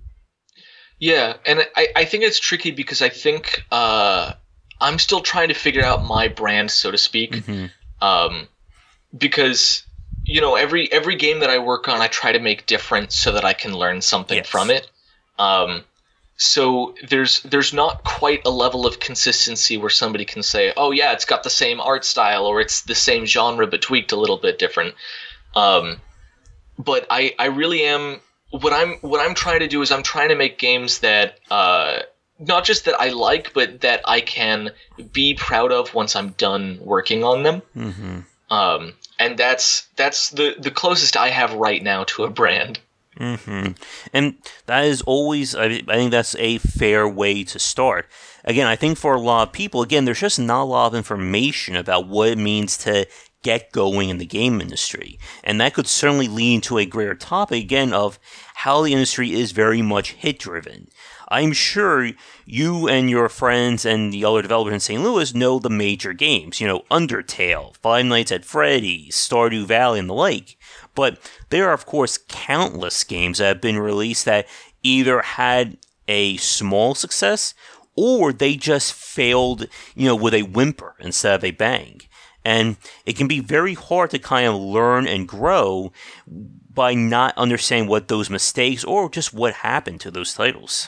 [SPEAKER 2] Yeah, and I, I think it's tricky because I think uh, I'm still trying to figure out my brand, so to speak.
[SPEAKER 1] Mm-hmm.
[SPEAKER 2] Um, because, you know, every every game that I work on, I try to make different so that I can learn something
[SPEAKER 1] yes.
[SPEAKER 2] from it. Um, so there's there's not quite a level of consistency where somebody can say, oh yeah, it's got the same art style, or it's the same genre but tweaked a little bit different. Um, but I, I really am... What I'm what I'm trying to do is I'm trying to make games that uh, not just that I like, but that I can be proud of once I'm done working on them.
[SPEAKER 1] Mm-hmm.
[SPEAKER 2] Um, and that's that's the, the closest I have right now to a brand.
[SPEAKER 1] Mm-hmm. And that is always, I, I think that's a fair way to start. Again, I think for a lot of people, again, there's just not a lot of information about what it means to get going in the game industry. And that could certainly lead to a greater topic, again, of how the industry is very much hit-driven. I'm sure you and your friends and the other developers in Saint Louis know the major games. You know, Undertale, Five Nights at Freddy's, Stardew Valley, and the like. But there are, of course, countless games that have been released that either had a small success or they just failed, you know, with a whimper instead of a bang. And it can be very hard to kind of learn and grow by not understanding what those mistakes or just what happened to those titles.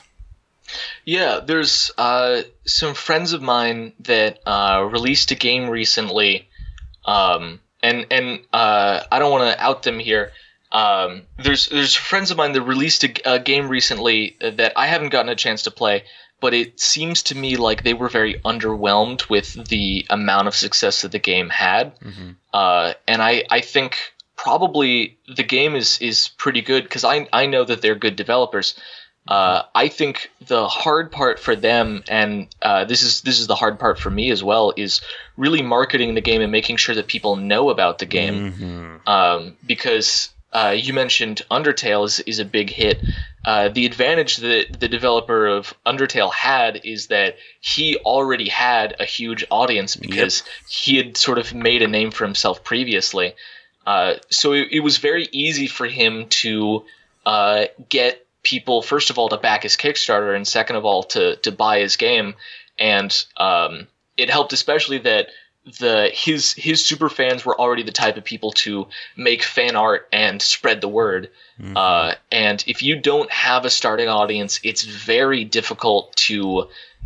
[SPEAKER 2] Yeah, there's uh, some friends of mine that uh, released a game recently, um, and and uh, I don't want to out them here. Um, there's there's friends of mine that released a, a game recently that I haven't gotten a chance to play. But it seems to me like they were very underwhelmed with the amount of success that the game had.
[SPEAKER 1] Mm-hmm.
[SPEAKER 2] Uh, and I, I think probably the game is, is pretty good because I, I know that they're good developers. Uh, I think the hard part for them, and uh, this is this is the hard part for me as well, is really marketing the game and making sure that people know about the game.
[SPEAKER 1] Mm-hmm.
[SPEAKER 2] Um, because uh, you mentioned Undertale is, is a big hit. Uh, the advantage that the developer of Undertale had is that he already had a huge audience because yep. he had sort of made a name for himself previously. Uh, so it, it was very easy for him to uh, get people, first of all, to back his Kickstarter, and second of all, to, to buy his game. and um, it helped especially that the his his super fans were already the type of people to make fan art and spread the word. Mm-hmm. Uh, and if you don't have a starting audience, it's very difficult to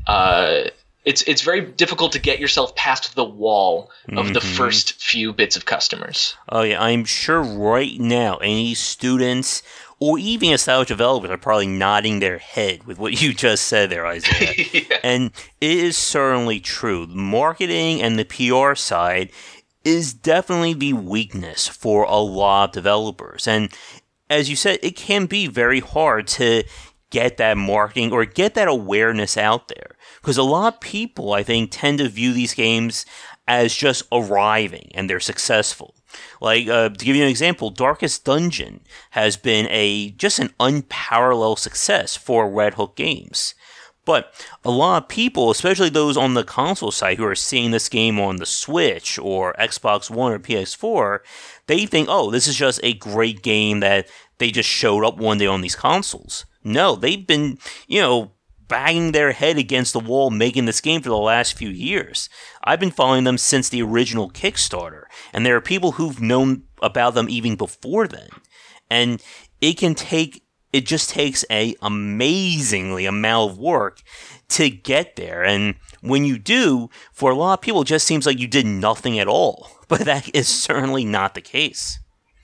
[SPEAKER 2] uh, it's it's very difficult to get yourself past the wall of mm-hmm. the first few bits of customers.
[SPEAKER 1] Oh yeah, I'm sure right now any students or even established developers are probably nodding their head with what you just said there, Isaiah. Yeah. And it is certainly true. Marketing and the P R side is definitely the weakness for a lot of developers. And as you said, it can be very hard to get that marketing or get that awareness out there. Because a lot of people, I think, tend to view these games as just arriving and they're successful. Like, uh, to give you an example, Darkest Dungeon has been a just an unparalleled success for Red Hook Games. But a lot of people, especially those on the console side who are seeing this game on the Switch or Xbox One or P S four, they think, oh, this is just a great game that they just showed up one day on these consoles. No, they've been, you know, banging their head against the wall making this game for the last few years. I've been following them since the original Kickstarter, and there are people who've known about them even before then. And it can take, it just takes a amazingly amount of work to get there. And when you do, for a lot of people, it just seems like you did nothing at all. But that is certainly not the case.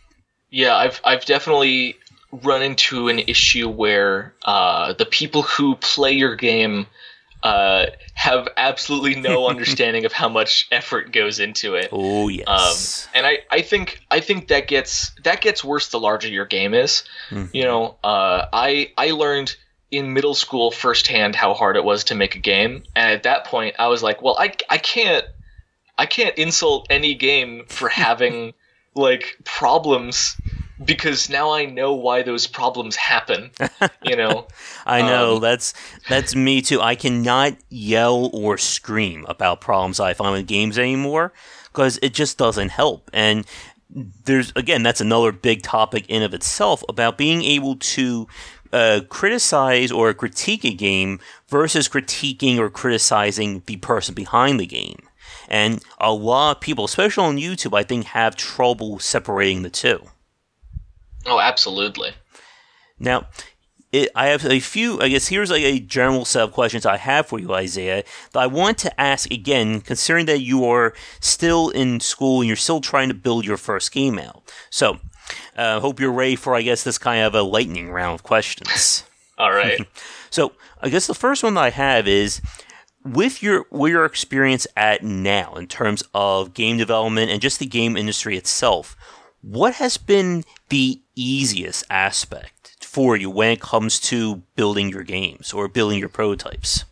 [SPEAKER 2] Yeah, I've I've definitely run into an issue where uh, the people who play your game uh, have absolutely no understanding of how much effort goes into it.
[SPEAKER 1] Oh yes,
[SPEAKER 2] um, and I, I think I think that gets that gets worse the larger your game is. Mm-hmm. You know, uh, I I learned in middle school firsthand how hard it was to make a game, and at that point I was like, well, I I can't I can't insult any game for having like problems. Because now I know why those problems happen, you know.
[SPEAKER 1] I know,
[SPEAKER 2] um,
[SPEAKER 1] that's that's me too. I cannot yell or scream about problems I find with games anymore because it just doesn't help. And there's, again, that's another big topic in of itself about being able to uh, criticize or critique a game versus critiquing or criticizing the person behind the game. And a lot of people, especially on YouTube, I think have trouble separating the two.
[SPEAKER 2] Oh, absolutely.
[SPEAKER 1] Now, it, I have a few, I guess here's like a general set of questions I have for you, Isaiah, that I want to ask again, considering that you are still in school and you're still trying to build your first game out. So, I uh, hope you're ready for, I guess, this kind of a lightning round of questions.
[SPEAKER 2] All right.
[SPEAKER 1] So, I guess the first one that I have is, with your, where your experience at now in terms of game development and just the game industry itself, what has been the easiest aspect for you when it comes to building your games or building your prototypes?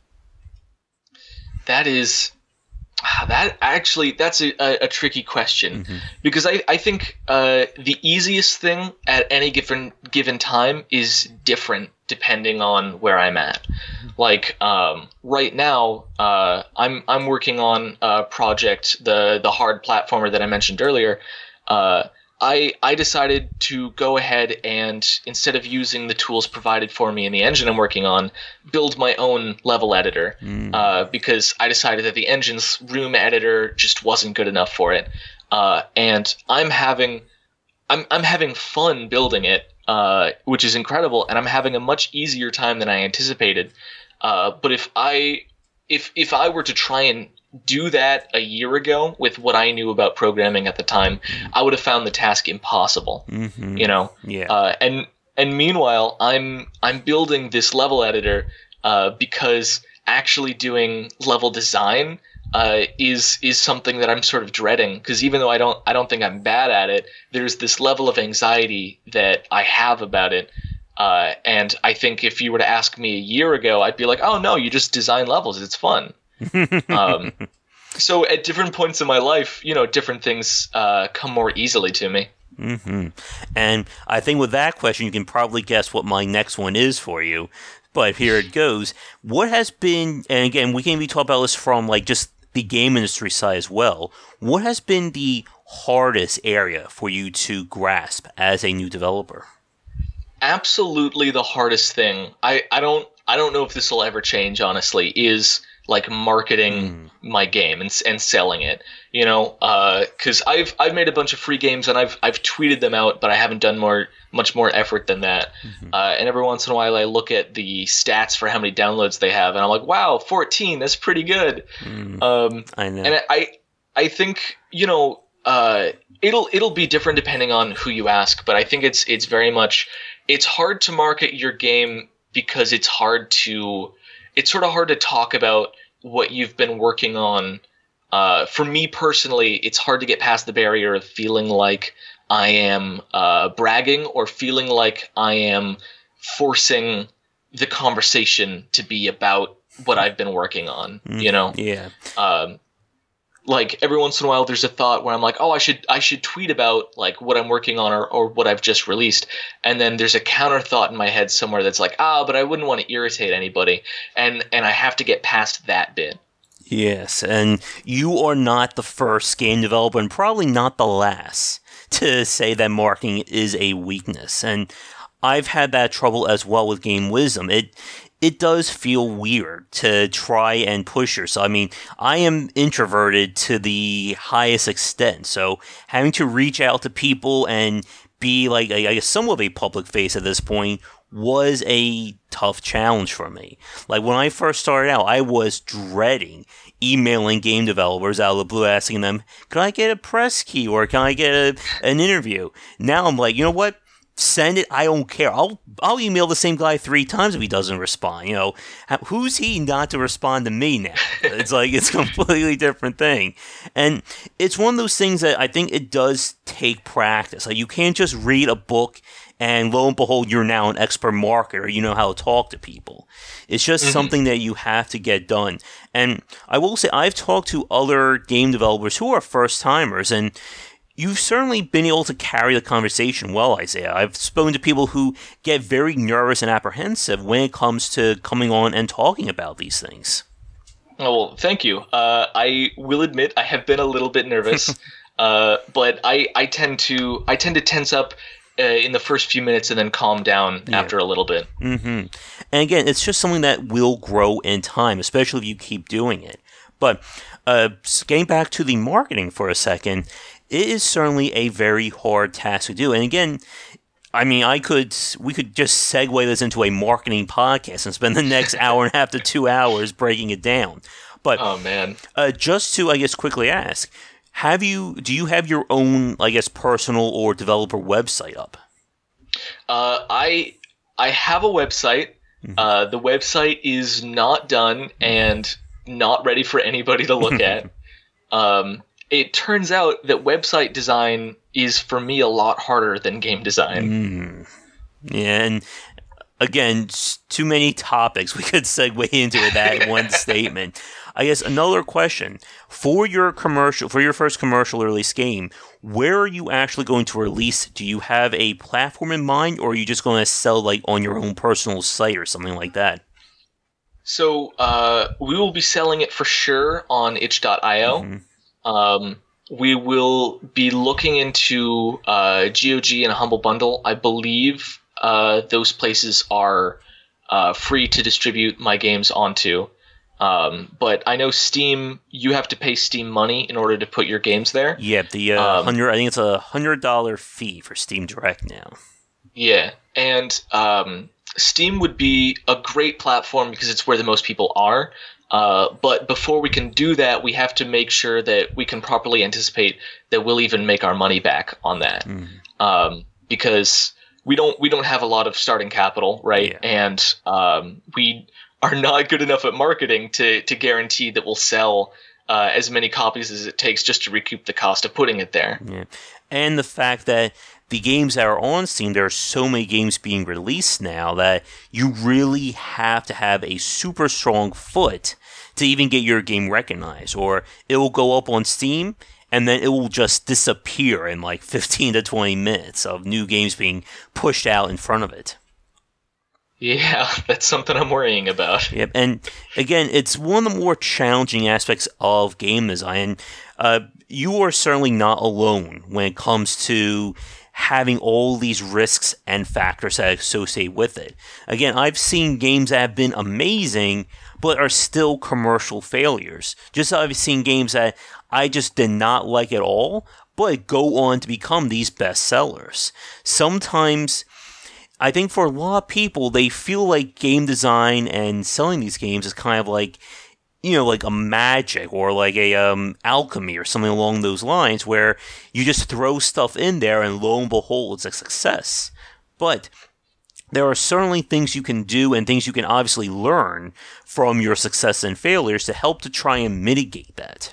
[SPEAKER 2] That is, that actually, that's a, a, a tricky question. Mm-hmm. Because I, I think uh, the easiest thing at any given given time is different depending on where I'm at. Like um, right now, uh, I'm I'm working on a project, the the hard platformer that I mentioned earlier. Uh, I I decided to go ahead and, instead of using the tools provided for me in the engine I'm working on, build my own level editor. Mm. Uh, because I decided that the engine's room editor just wasn't good enough for it. Uh, and I'm having I'm I'm having fun building it, uh, which is incredible, and I'm having a much easier time than I anticipated. Uh, but if I if if I were to try and do that a year ago with what I knew about programming at the time, mm-hmm. I would have found the task impossible. Mm-hmm. You know,
[SPEAKER 1] yeah.
[SPEAKER 2] Uh, and and meanwhile, I'm I'm building this level editor uh, because actually doing level design uh, is is something that I'm sort of dreading. Because even though I don't I don't think I'm bad at it, there's this level of anxiety that I have about it. Uh, and I think if you were to ask me a year ago, I'd be like, oh no, you just design levels. It's fun. um, so at different points in my life, you know, different things uh, come more easily to me.
[SPEAKER 1] Mm-hmm. And I think with that question, you can probably guess what my next one is for you. But here it goes. What has been, and again, we can be talking about this from like just the game industry side as well. What has been the hardest area for you to grasp as a new developer?
[SPEAKER 2] Absolutely, the hardest thing. I, I don't I don't know if this will ever change. Honestly, is like marketing mm. my game and and selling it. You know, because uh, I've I've made a bunch of free games and I've I've tweeted them out, but I haven't done more much more effort than that. Mm-hmm. Uh, and every once in a while, I look at the stats for how many downloads they have, and I'm like, wow, fourteen, that's pretty good. Mm, um,
[SPEAKER 1] I know.
[SPEAKER 2] And I I think you know uh, it'll it'll be different depending on who you ask, but I think it's it's very much it's hard to market your game because it's hard to it's sort of hard to talk about what you've been working on. Uh, for me personally, it's hard to get past the barrier of feeling like I am uh, bragging or feeling like I am forcing the conversation to be about what I've been working on. Mm, you know,
[SPEAKER 1] yeah.
[SPEAKER 2] Um, like every once in a while, there's a thought where I'm like, oh, I should I should tweet about like what I'm working on or, or what I've just released, and then there's a counter thought in my head somewhere that's like, ah, but I wouldn't want to irritate anybody, and and I have to get past that bit.
[SPEAKER 1] Yes, and you are not the first game developer and probably not the last to say that marketing is a weakness. And I've had that trouble as well with Game Wisdom. It it does feel weird to try and push yourself. I mean, I am introverted to the highest extent, so having to reach out to people and be like, I guess, somewhat of a public face at this point was a tough challenge for me. Like when I first started out, I was dreading emailing game developers out of the blue asking them, can I get a press key or can I get a, an interview? Now I'm like, you know what? Send it. I don't care. I'll I'll email the same guy three times if he doesn't respond. You know, who's he not to respond to me now? It's like it's a completely different thing. And it's one of those things that I think it does take practice. Like you can't just read a book and lo and behold, you're now an expert marketer. You know how to talk to people. It's just mm-hmm. something that you have to get done. And I will say, I've talked to other game developers who are first-timers, and you've certainly been able to carry the conversation well, Isaiah. I've spoken to people who get very nervous and apprehensive when it comes to coming on and talking about these things.
[SPEAKER 2] Oh, well, thank you. Uh, I will admit I have been a little bit nervous, uh, but I, I tend to I tend to tense up Uh, in the first few minutes and then calm down yeah. after a little bit.
[SPEAKER 1] Mm-hmm. And again, it's just something that will grow in time, especially if you keep doing it. But uh, getting back to the marketing for a second, it is certainly a very hard task to do. And again, I mean, I could, we could just segue this into a marketing podcast and spend the next hour and a half to two hours breaking it down. But
[SPEAKER 2] oh man,
[SPEAKER 1] uh, just to, I guess, quickly ask, Have you? Do you have your own, I guess, personal or developer website up?
[SPEAKER 2] Uh, I I have a website. Mm-hmm. Uh, the website is not done and not ready for anybody to look at. Um, it turns out that website design is for me a lot harder than game design.
[SPEAKER 1] Mm. Yeah, and again, too many topics. We could segue into that in one statement. I guess another question for your commercial, for your first commercial release game, where are you actually going to release it? Do you have a platform in mind, or are you just going to sell like on your own personal site or something like that?
[SPEAKER 2] So uh, we will be selling it for sure on itch dot io. Mm-hmm. Um, we will be looking into uh, G O G and Humble Bundle. I believe uh, those places are uh, free to distribute my games onto. Um, but I know Steam, you have to pay Steam money in order to put your games there.
[SPEAKER 1] Yeah, the uh, um, hundred. I think it's a hundred dollar fee for Steam Direct now.
[SPEAKER 2] Yeah, and um, Steam would be a great platform because it's where the most people are. Uh, but before we can do that, we have to make sure that we can properly anticipate that we'll even make our money back on that. Mm. Um, because we don't we don't have a lot of starting capital, right? Yeah. And um, we are not good enough at marketing to to guarantee that we'll sell uh, as many copies as it takes just to recoup the cost of putting it there.
[SPEAKER 1] Yeah. And the fact that the games that are on Steam, there are so many games being released now that you really have to have a super strong foot to even get your game recognized, or it will go up on Steam and then it will just disappear in like fifteen to twenty minutes of new games being pushed out in front of it.
[SPEAKER 2] Yeah, that's something I'm worrying about.
[SPEAKER 1] Yep, and again, it's one of the more challenging aspects of game design. Uh, you are certainly not alone when it comes to having all these risks and factors that associate with it. Again, I've seen games that have been amazing, but are still commercial failures. Just I've seen games that I just did not like at all, but go on to become these bestsellers. Sometimes, I think for a lot of people, they feel like game design and selling these games is kind of like, you know, like a magic or like a um, alchemy or something along those lines, where you just throw stuff in there and lo and behold, it's a success. But there are certainly things you can do and things you can obviously learn from your success and failures to help to try and mitigate that.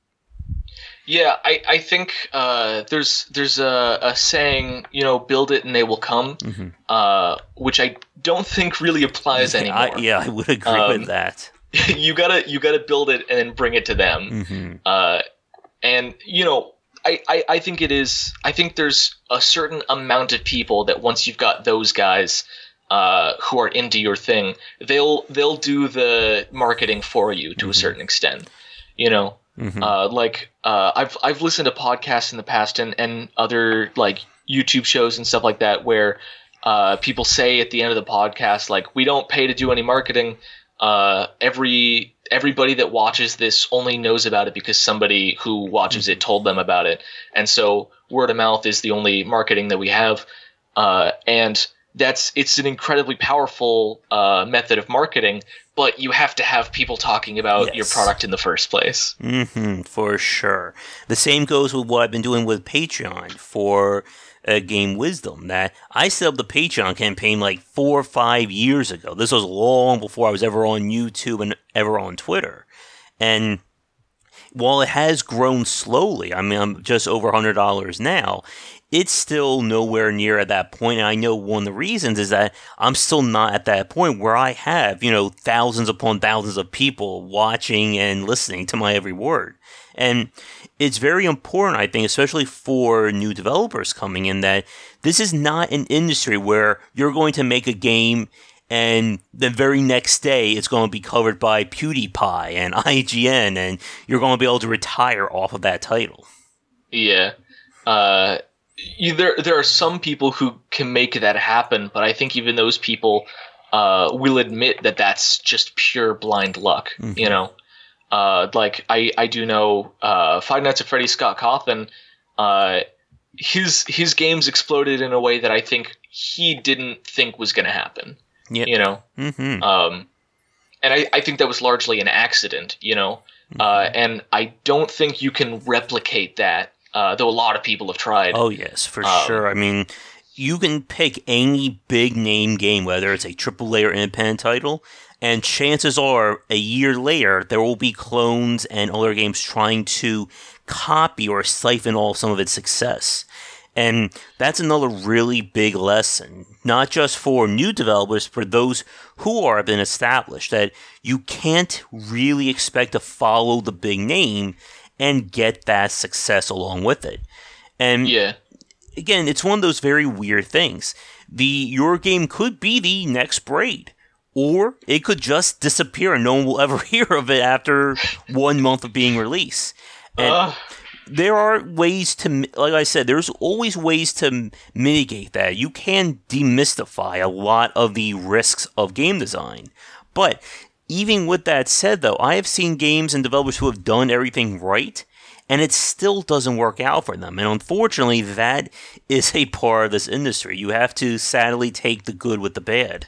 [SPEAKER 2] Yeah, I, I think uh, there's there's a, a saying, you know, build it and they will come, mm-hmm. uh, which I don't think really applies
[SPEAKER 1] yeah,
[SPEAKER 2] anymore.
[SPEAKER 1] I, yeah, I would agree um, with that.
[SPEAKER 2] you gotta you gotta build it and then bring it to them, mm-hmm. uh, and you know, I, I, I think it is. I think there's a certain amount of people that once you've got those guys uh, who are into your thing, they'll they'll do the marketing for you to mm-hmm. a certain extent, you know. Mm-hmm. Uh, like uh, I've I've listened to podcasts in the past and, and other like YouTube shows and stuff like that where uh, people say at the end of the podcast, like, we don't pay to do any marketing. Uh, every everybody that watches this only knows about it because somebody who watches mm-hmm. it told them about it, and so word of mouth is the only marketing that we have. Uh, and that's it's an incredibly powerful uh, method of marketing. But you have to have people talking about yes. your product in the first place.
[SPEAKER 1] Mm-hmm, for sure. The same goes with what I've been doing with Patreon for uh, Game Wisdom. That I set up the Patreon campaign like four or five years ago. This was long before I was ever on YouTube and ever on Twitter. And while it has grown slowly, I mean, I'm just over one hundred dollars now, it's still nowhere near at that point. And I know one of the reasons is that I'm still not at that point where I have, you know, thousands upon thousands of people watching and listening to my every word. And it's very important, I think, especially for new developers coming in, that this is not an industry where you're going to make a game and the very next day it's going to be covered by PewDiePie and I G N and you're going to be able to retire off of that title.
[SPEAKER 2] Yeah. Uh... There, there are some people who can make that happen, but I think even those people uh, will admit that that's just pure blind luck. Mm-hmm. You know, uh, like I, I do know uh, Five Nights at Freddy's Scott Cawthon. Uh, his his games exploded in a way that I think he didn't think was going to happen. Yep. You know, mm-hmm. um, and I, I think that was largely an accident. You know, mm-hmm. uh, and I don't think you can replicate that. Uh, though a lot of people have tried.
[SPEAKER 1] Oh, yes, for um, sure. I mean, you can pick any big-name game, whether it's a triple A or independent title, and chances are, a year later, there will be clones and other games trying to copy or siphon off some of its success. And that's another really big lesson, not just for new developers, for those who are been established, that you can't really expect to follow the big name and get that success along with it. And
[SPEAKER 2] yeah.
[SPEAKER 1] again, it's one of those very weird things. The your game could be the next Braid, or it could just disappear and no one will ever hear of it after one month of being released. And uh. there are ways to, like I said, there's always ways to mitigate that. You can demystify a lot of the risks of game design, but even with that said, though, I have seen games and developers who have done everything right, and it still doesn't work out for them. And unfortunately, that is a part of this industry. You have to sadly take the good with the bad.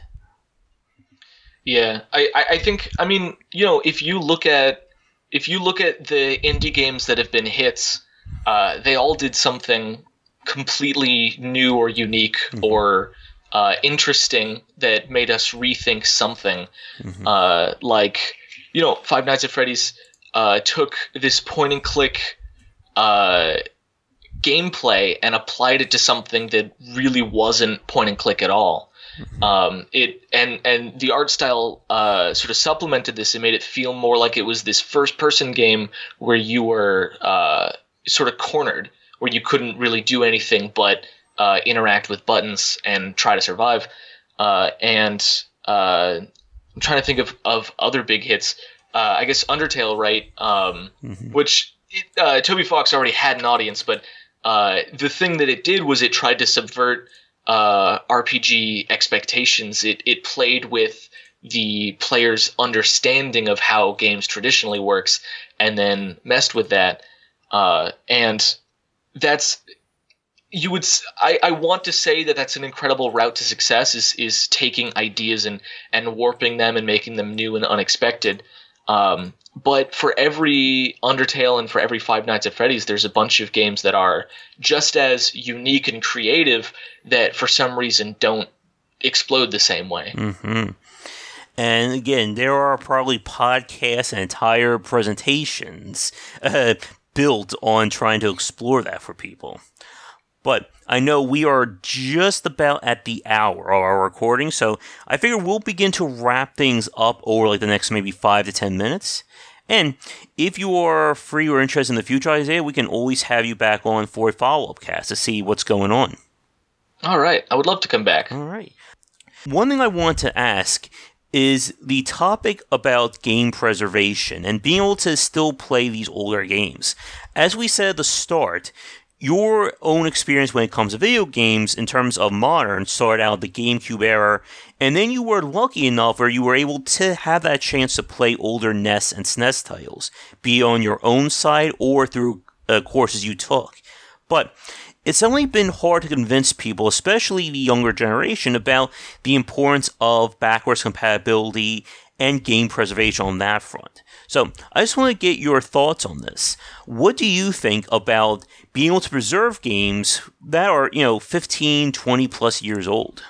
[SPEAKER 2] Yeah, I, I think, I mean, you know, if you look at if you look at the indie games that have been hits, uh, they all did something completely new or unique mm-hmm. or Uh, interesting that made us rethink something. Mm-hmm. Uh, like, you know, Five Nights at Freddy's uh, took this point and click uh, gameplay and applied it to something that really wasn't point and click at all. Mm-hmm. Um, it and and the art style uh, sort of supplemented this and made it feel more like it was this first person game where you were uh, sort of cornered, where you couldn't really do anything but Uh, interact with buttons and try to survive. Uh, and uh, I'm trying to think of, of other big hits. Uh, I guess Undertale, right? Um, mm-hmm. Which uh, Toby Fox already had an audience, but uh, the thing that it did was it tried to subvert uh, R P G expectations. It it played with the player's understanding of how games traditionally works, and then messed with that. Uh, and that's you would. I, I want to say that that's an incredible route to success. Is is taking ideas and and warping them and making them new and unexpected. Um, but for every Undertale and for every Five Nights at Freddy's, there's a bunch of games that are just as unique and creative that for some reason don't explode the same way.
[SPEAKER 1] Mm-hmm. And again, there are probably podcasts and entire presentations uh, built on trying to explore that for people. But I know we are just about at the hour of our recording, so I figure we'll begin to wrap things up over like the next maybe five to ten minutes. And if you are free or interested in the future, Isaiah, we can always have you back on for a follow-up cast to see what's going on.
[SPEAKER 2] All right. I would love to come back.
[SPEAKER 1] All right. One thing I want to ask is the topic about game preservation and being able to still play these older games. As we said at the start, your own experience when it comes to video games in terms of modern started out the GameCube era, and then you were lucky enough where you were able to have that chance to play older N E S and S N E S titles, be it on your own side or through uh, courses you took. But it's only been hard to convince people, especially the younger generation, about the importance of backwards compatibility and game preservation on that front. So I just want to get your thoughts on this. What do you think about being able to preserve games that are, you know, fifteen, twenty plus years old?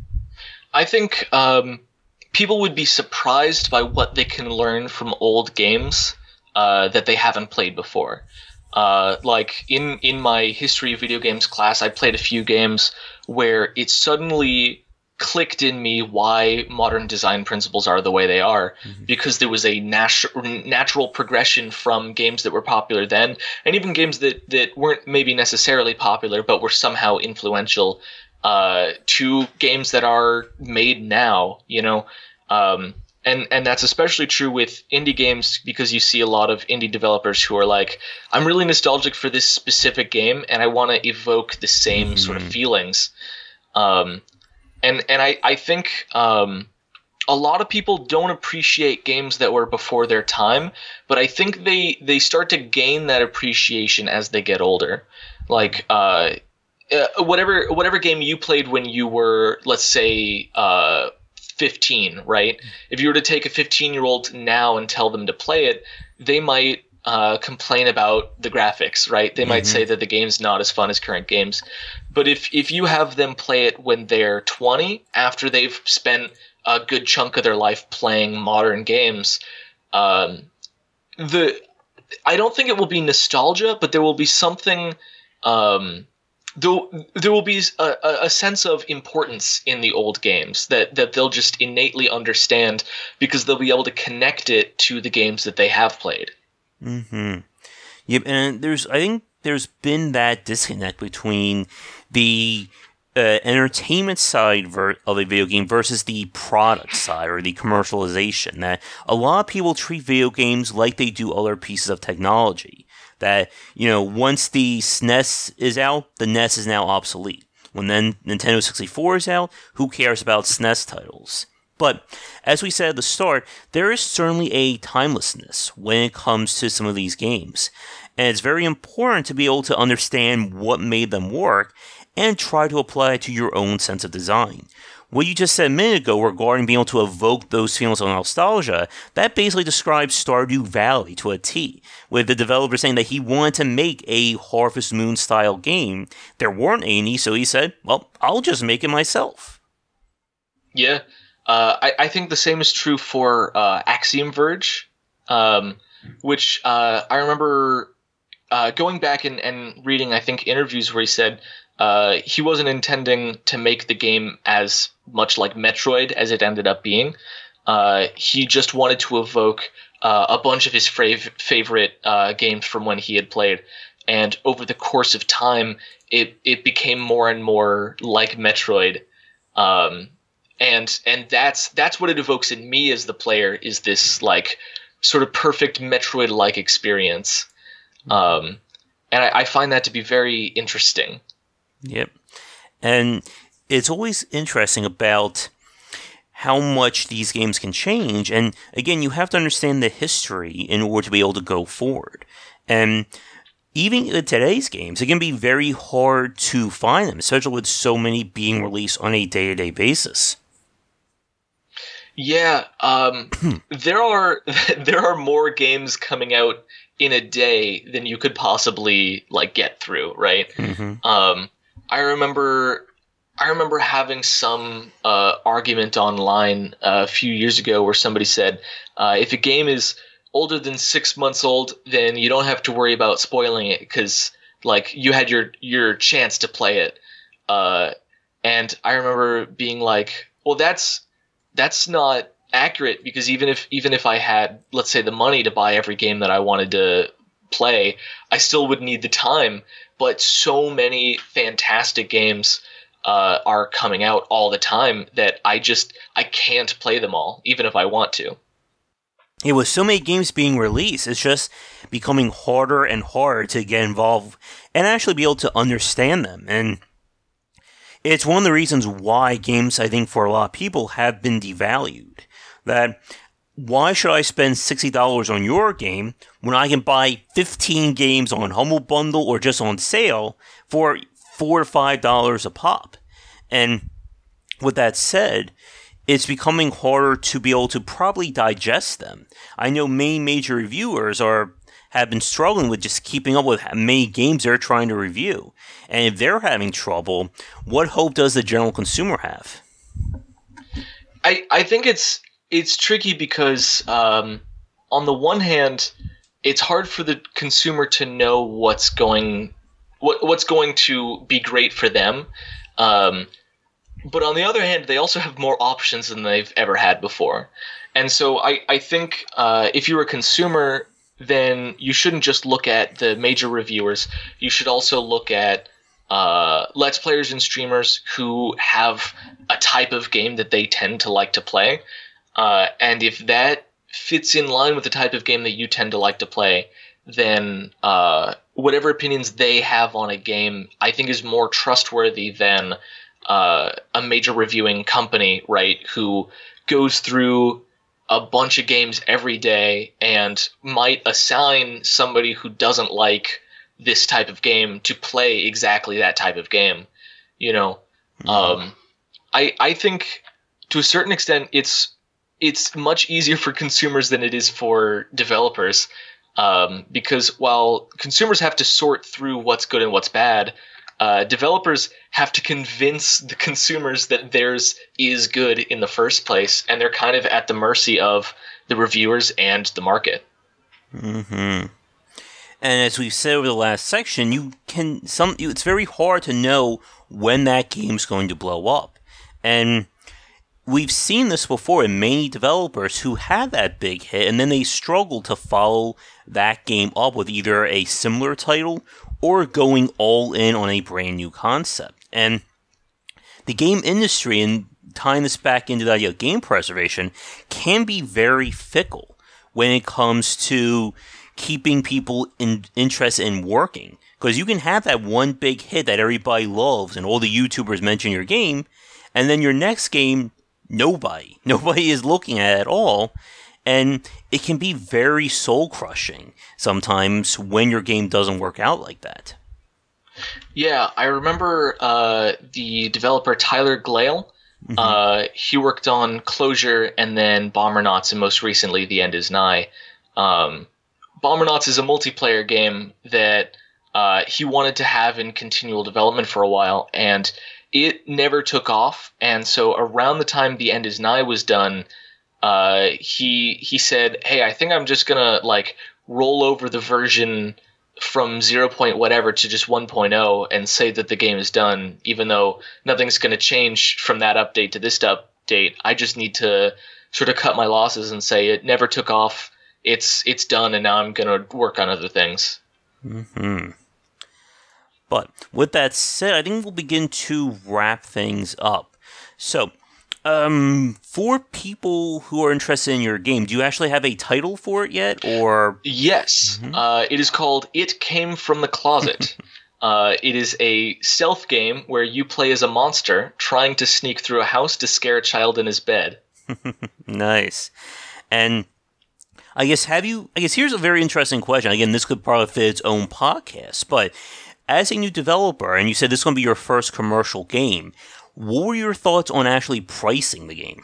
[SPEAKER 2] I think um, people would be surprised by what they can learn from old games uh, that they haven't played before. Uh, like in, in my history of video games class, I played a few games where it suddenly clicked in me why modern design principles are the way they are, mm-hmm. because there was a natu- natural progression from games that were popular then, and even games that, that weren't maybe necessarily popular but were somehow influential, uh, to games that are made now, you know. Um, and and that's especially true with indie games, because you see a lot of indie developers who are like, I'm really nostalgic for this specific game and I want to evoke the same mm-hmm. sort of feelings. Um, And and I, I think um, a lot of people don't appreciate games that were before their time, but I think they, they start to gain that appreciation as they get older. Like uh, uh, whatever whatever game you played when you were, let's say, uh, fifteen, right? If you were to take a fifteen-year-old now and tell them to play it, they might uh, complain about the graphics, right? They mm-hmm. might say that the game's not as fun as current games. But if, if you have them play it when they're twenty, after they've spent a good chunk of their life playing modern games, um, the I don't think it will be nostalgia, but there will be something. Um, there, there will be a, a sense of importance in the old games that, that they'll just innately understand, because they'll be able to connect it to the games that they have played.
[SPEAKER 1] Mm-hmm. Yep, and there's I think there's been that disconnect between the uh, entertainment side ver- of a video game versus the product side, or the commercialization. That a lot of people treat video games like they do other pieces of technology. That, you know, once the S N E S is out, the N E S is now obsolete. When then Nintendo sixty-four is out, who cares about S N E S titles? But, as we said at the start, there is certainly a timelessness when it comes to some of these games. And it's very important to be able to understand what made them work and try to apply it to your own sense of design. What you just said a minute ago regarding being able to evoke those feelings of nostalgia, that basically describes Stardew Valley to a T, with the developer saying that he wanted to make a Harvest Moon style game. There weren't any, so he said, well, I'll just make it myself.
[SPEAKER 2] Yeah. Uh, I, I think the same is true for uh, Axiom Verge, um, which uh, I remember uh, going back and, and reading, I think, interviews where he said uh, he wasn't intending to make the game as much like Metroid as it ended up being. Uh, he just wanted to evoke uh, a bunch of his fav- favorite uh, games from when he had played. And over the course of time, it, it became more and more like Metroid. Um And and that's that's what it evokes in me as the player, is this like sort of perfect Metroid-like experience. Um, and I, I find that to be very interesting.
[SPEAKER 1] Yep. And it's always interesting about how much these games can change. And again, you have to understand the history in order to be able to go forward. And even in today's games, it can be very hard to find them, especially with so many being released on a day-to-day basis.
[SPEAKER 2] Yeah, um, there are there are more games coming out in a day than you could possibly like get through, right?
[SPEAKER 1] Mm-hmm.
[SPEAKER 2] Um, I remember. I remember having some uh, argument online uh, a few years ago where somebody said, uh, if a game is older than six months old, then you don't have to worry about spoiling it because, like, you had your your chance to play it. Uh, and I remember being like, well, that's that's not accurate because even if even if I had, let's say, the money to buy every game that I wanted to play, I still would need the time. But so many fantastic games Uh, are coming out all the time that I just I can't play them all, even if I want to.
[SPEAKER 1] Yeah, with so many games being released, it's just becoming harder and harder to get involved and actually be able to understand them. And it's one of the reasons why games, I think, for a lot of people have been devalued. That why should I spend sixty dollars on your game when I can buy fifteen games on Humble Bundle or just on sale for four to five dollars a pop? And with that said, it's becoming harder to be able to probably digest them. I know many major reviewers are have been struggling with just keeping up with how many games they're trying to review. And if they're having trouble, what hope does the general consumer have?
[SPEAKER 2] I, I think it's it's tricky because um, on the one hand, it's hard for the consumer to know what's going what what's going to be great for them. Um, but on the other hand, they also have more options than they've ever had before. And so I, I think uh, if you're a consumer, then you shouldn't just look at the major reviewers. You should also look at uh, Let's Players and streamers who have a type of game that they tend to like to play. Uh, and if that fits in line with the type of game that you tend to like to play, then uh, whatever opinions they have on a game, I think is more trustworthy than uh, a major reviewing company, right, who goes through a bunch of games every day and might assign somebody who doesn't like this type of game to play exactly that type of game. You know, mm-hmm. um, I I think to a certain extent it's it's much easier for consumers than it is for developers, um, because while consumers have to sort through what's good and what's bad, uh, developers have to convince the consumers that theirs is good in the first place, and they're kind of at the mercy of the reviewers and the market.
[SPEAKER 1] Mm-hmm. And as we've said over the last section, you can some it's very hard to know when that game's going to blow up. And we've seen this before in many developers who had that big hit and then they struggle to follow that game up with either a similar title or going all in on a brand new concept. And the game industry, and tying this back into the idea of game preservation, can be very fickle when it comes to keeping people in, interested in working. Because you can have that one big hit that everybody loves and all the YouTubers mention your game, and then your next game, nobody. Nobody is looking at it at all. And it can be very soul-crushing sometimes when your game doesn't work out like that.
[SPEAKER 2] Yeah, I remember uh, the developer Tyler Glale. Mm-hmm. Uh, he worked on Closure and then Bombernauts, and most recently The End Is Nigh. Um, Bombernauts is a multiplayer game that uh, he wanted to have in continual development for a while, and it never took off. And so around the time The End Is Nigh was done, uh, he he said, "Hey, I think I'm just gonna like roll over the version from zero point whatever to just one point oh and say that the game is done, even though nothing's gonna change from that update to this update. I just need to sort of cut my losses and say it never took off. It's it's done, and now I'm gonna work on other things."
[SPEAKER 1] Mm-hmm. But with that said, I think we'll begin to wrap things up. So, Um, for people who are interested in your game, do you actually have a title for it yet, or?
[SPEAKER 2] Yes, mm-hmm. uh, it is called It Came From the Closet. uh, it is a stealth game where you play as a monster trying to sneak through a house to scare a child in his bed.
[SPEAKER 1] Nice. And I guess have you, I guess here's a very interesting question. Again, this could probably fit its own podcast, but as a new developer, and you said this is going to be your first commercial game, what were your thoughts on actually pricing the game?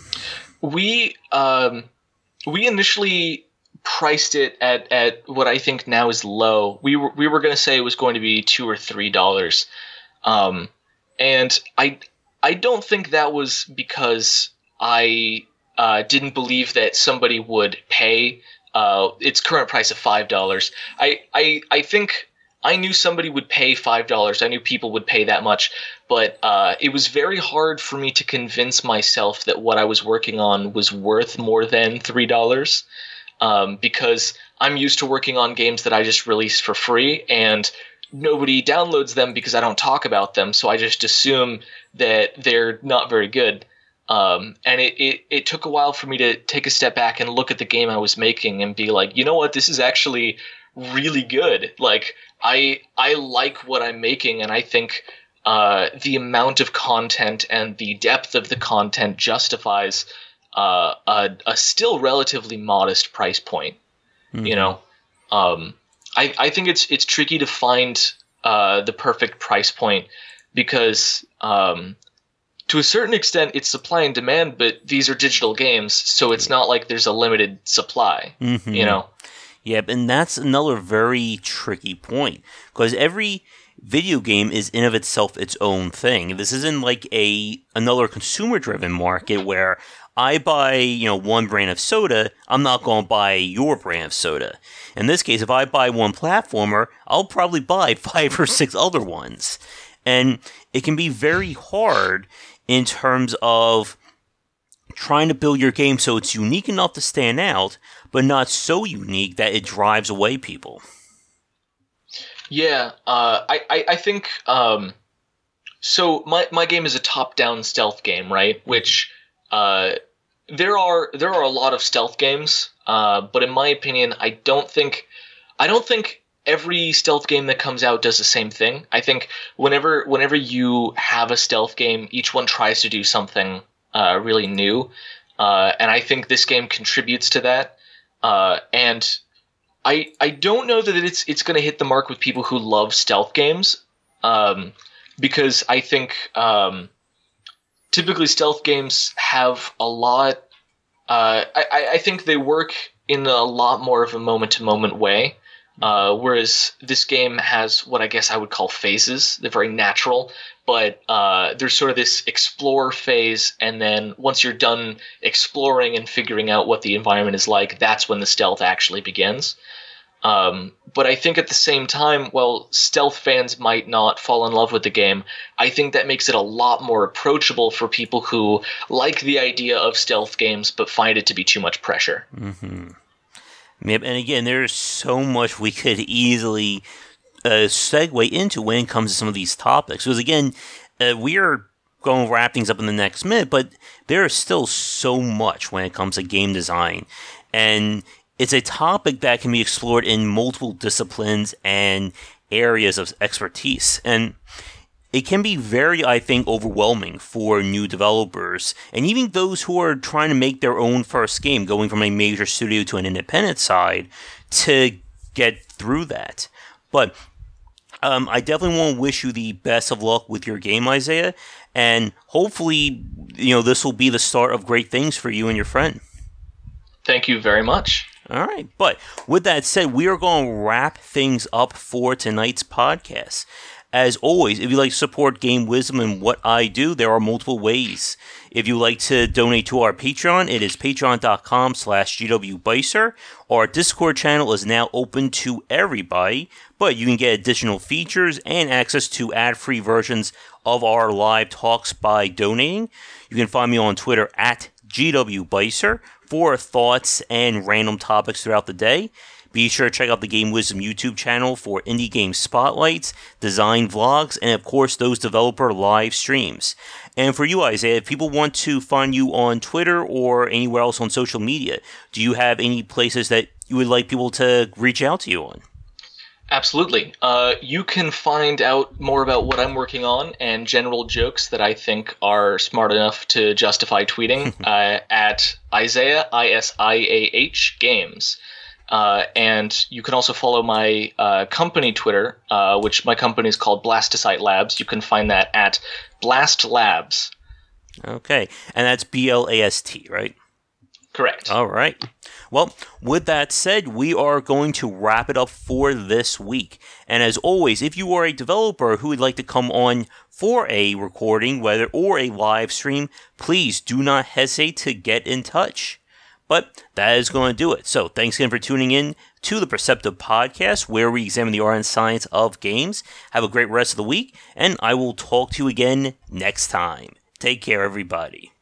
[SPEAKER 2] We um, we initially priced it at, at what I think now is low. We were we were going to say it was going to be two or three dollars, um, and I I don't think that was because I uh, didn't believe that somebody would pay uh, its current price of five dollars. I I I think. I knew somebody would pay five dollars. I knew people would pay that much. But uh, it was very hard for me to convince myself that what I was working on was worth more than three dollars. Um, because I'm used to working on games that I just release for free, and nobody downloads them because I don't talk about them. So I just assume that they're not very good. Um, and it, it, it took a while for me to take a step back and look at the game I was making and be like, you know what, this is actually really good. Like, I I like what I'm making, and I think uh, the amount of content and the depth of the content justifies uh, a, a still relatively modest price point. Mm-hmm. You know, um, I I think it's it's tricky to find uh, the perfect price point because um, to a certain extent it's supply and demand, but these are digital games, so it's not like there's a limited supply. Mm-hmm. You know.
[SPEAKER 1] Yep, and that's another very tricky point, because every video game is in of itself its own thing. This isn't like a another consumer-driven market where I buy, you know, one brand of soda, I'm not going to buy your brand of soda. In this case, if I buy one platformer, I'll probably buy five or six other ones. And it can be very hard in terms of trying to build your game so it's unique enough to stand out, but not so unique that it drives away people.
[SPEAKER 2] Yeah, uh, I, I, I think um, so. My, my game is a top-down stealth game, right? Which uh, there are there are a lot of stealth games, uh, but in my opinion, I don't think I don't think every stealth game that comes out does the same thing. I think whenever whenever you have a stealth game, each one tries to do something uh, really new, uh, and I think this game contributes to that. Uh, and I I don't know that it's it's going to hit the mark with people who love stealth games, um, because I think um, typically stealth games have a lot. Uh, I I think they work in a lot more of a moment to moment way, uh, whereas this game has what I guess I would call phases. They're very natural. But uh, there's sort of this explore phase, and then once you're done exploring and figuring out what the environment is like, that's when the stealth actually begins. Um, but I think at the same time, while stealth fans might not fall in love with the game, I think that makes it a lot more approachable for people who like the idea of stealth games but find it to be too much pressure.
[SPEAKER 1] Mm-hmm. Yep, and again, there's so much we could easily Uh, segue into when it comes to some of these topics. Because again, uh, we are going to wrap things up in the next minute, but there is still so much when it comes to game design. And it's a topic that can be explored in multiple disciplines and areas of expertise. And it can be very, I think, overwhelming for new developers, and even those who are trying to make their own first game, going from a major studio to an independent side, to get through that. But Um, I definitely want to wish you the best of luck with your game, Isaiah, and hopefully, you know, this will be the start of great things for you and your friend.
[SPEAKER 2] Thank you very much.
[SPEAKER 1] All right, but with that said, we are going to wrap things up for tonight's podcast. As always, if you'd like to support Game Wisdom and what I do, there are multiple ways. If you'd like to donate to our Patreon, it is patreon.com slash gwbicer. Our Discord channel is now open to everybody, but you can get additional features and access to ad-free versions of our live talks by donating. You can find me on Twitter at gwbicer for thoughts and random topics throughout the day. Be sure to check out the Game Wisdom YouTube channel for indie game spotlights, design vlogs, and of course those developer live streams. And for you, Isaiah, if people want to find you on Twitter or anywhere else on social media, do you have any places that you would like people to reach out to you on?
[SPEAKER 2] Absolutely. Uh, you can find out more about what I'm working on and general jokes that I think are smart enough to justify tweeting uh, at Isaiah, I S I A H, Games. Uh, and you can also follow my uh, company Twitter, uh, which my company is called Blastocyte Labs. You can find that at Blast Labs.
[SPEAKER 1] Okay. And that's B L A S T, right?
[SPEAKER 2] Correct.
[SPEAKER 1] All right. Well, with that said, we are going to wrap it up for this week. And as always, if you are a developer who would like to come on for a recording, whether or a live stream, please do not hesitate to get in touch. But that is going to do it. So thanks again for tuning in to the Perceptive Podcast, where we examine the art and science of games. Have a great rest of the week, and I will talk to you again next time. Take care, everybody.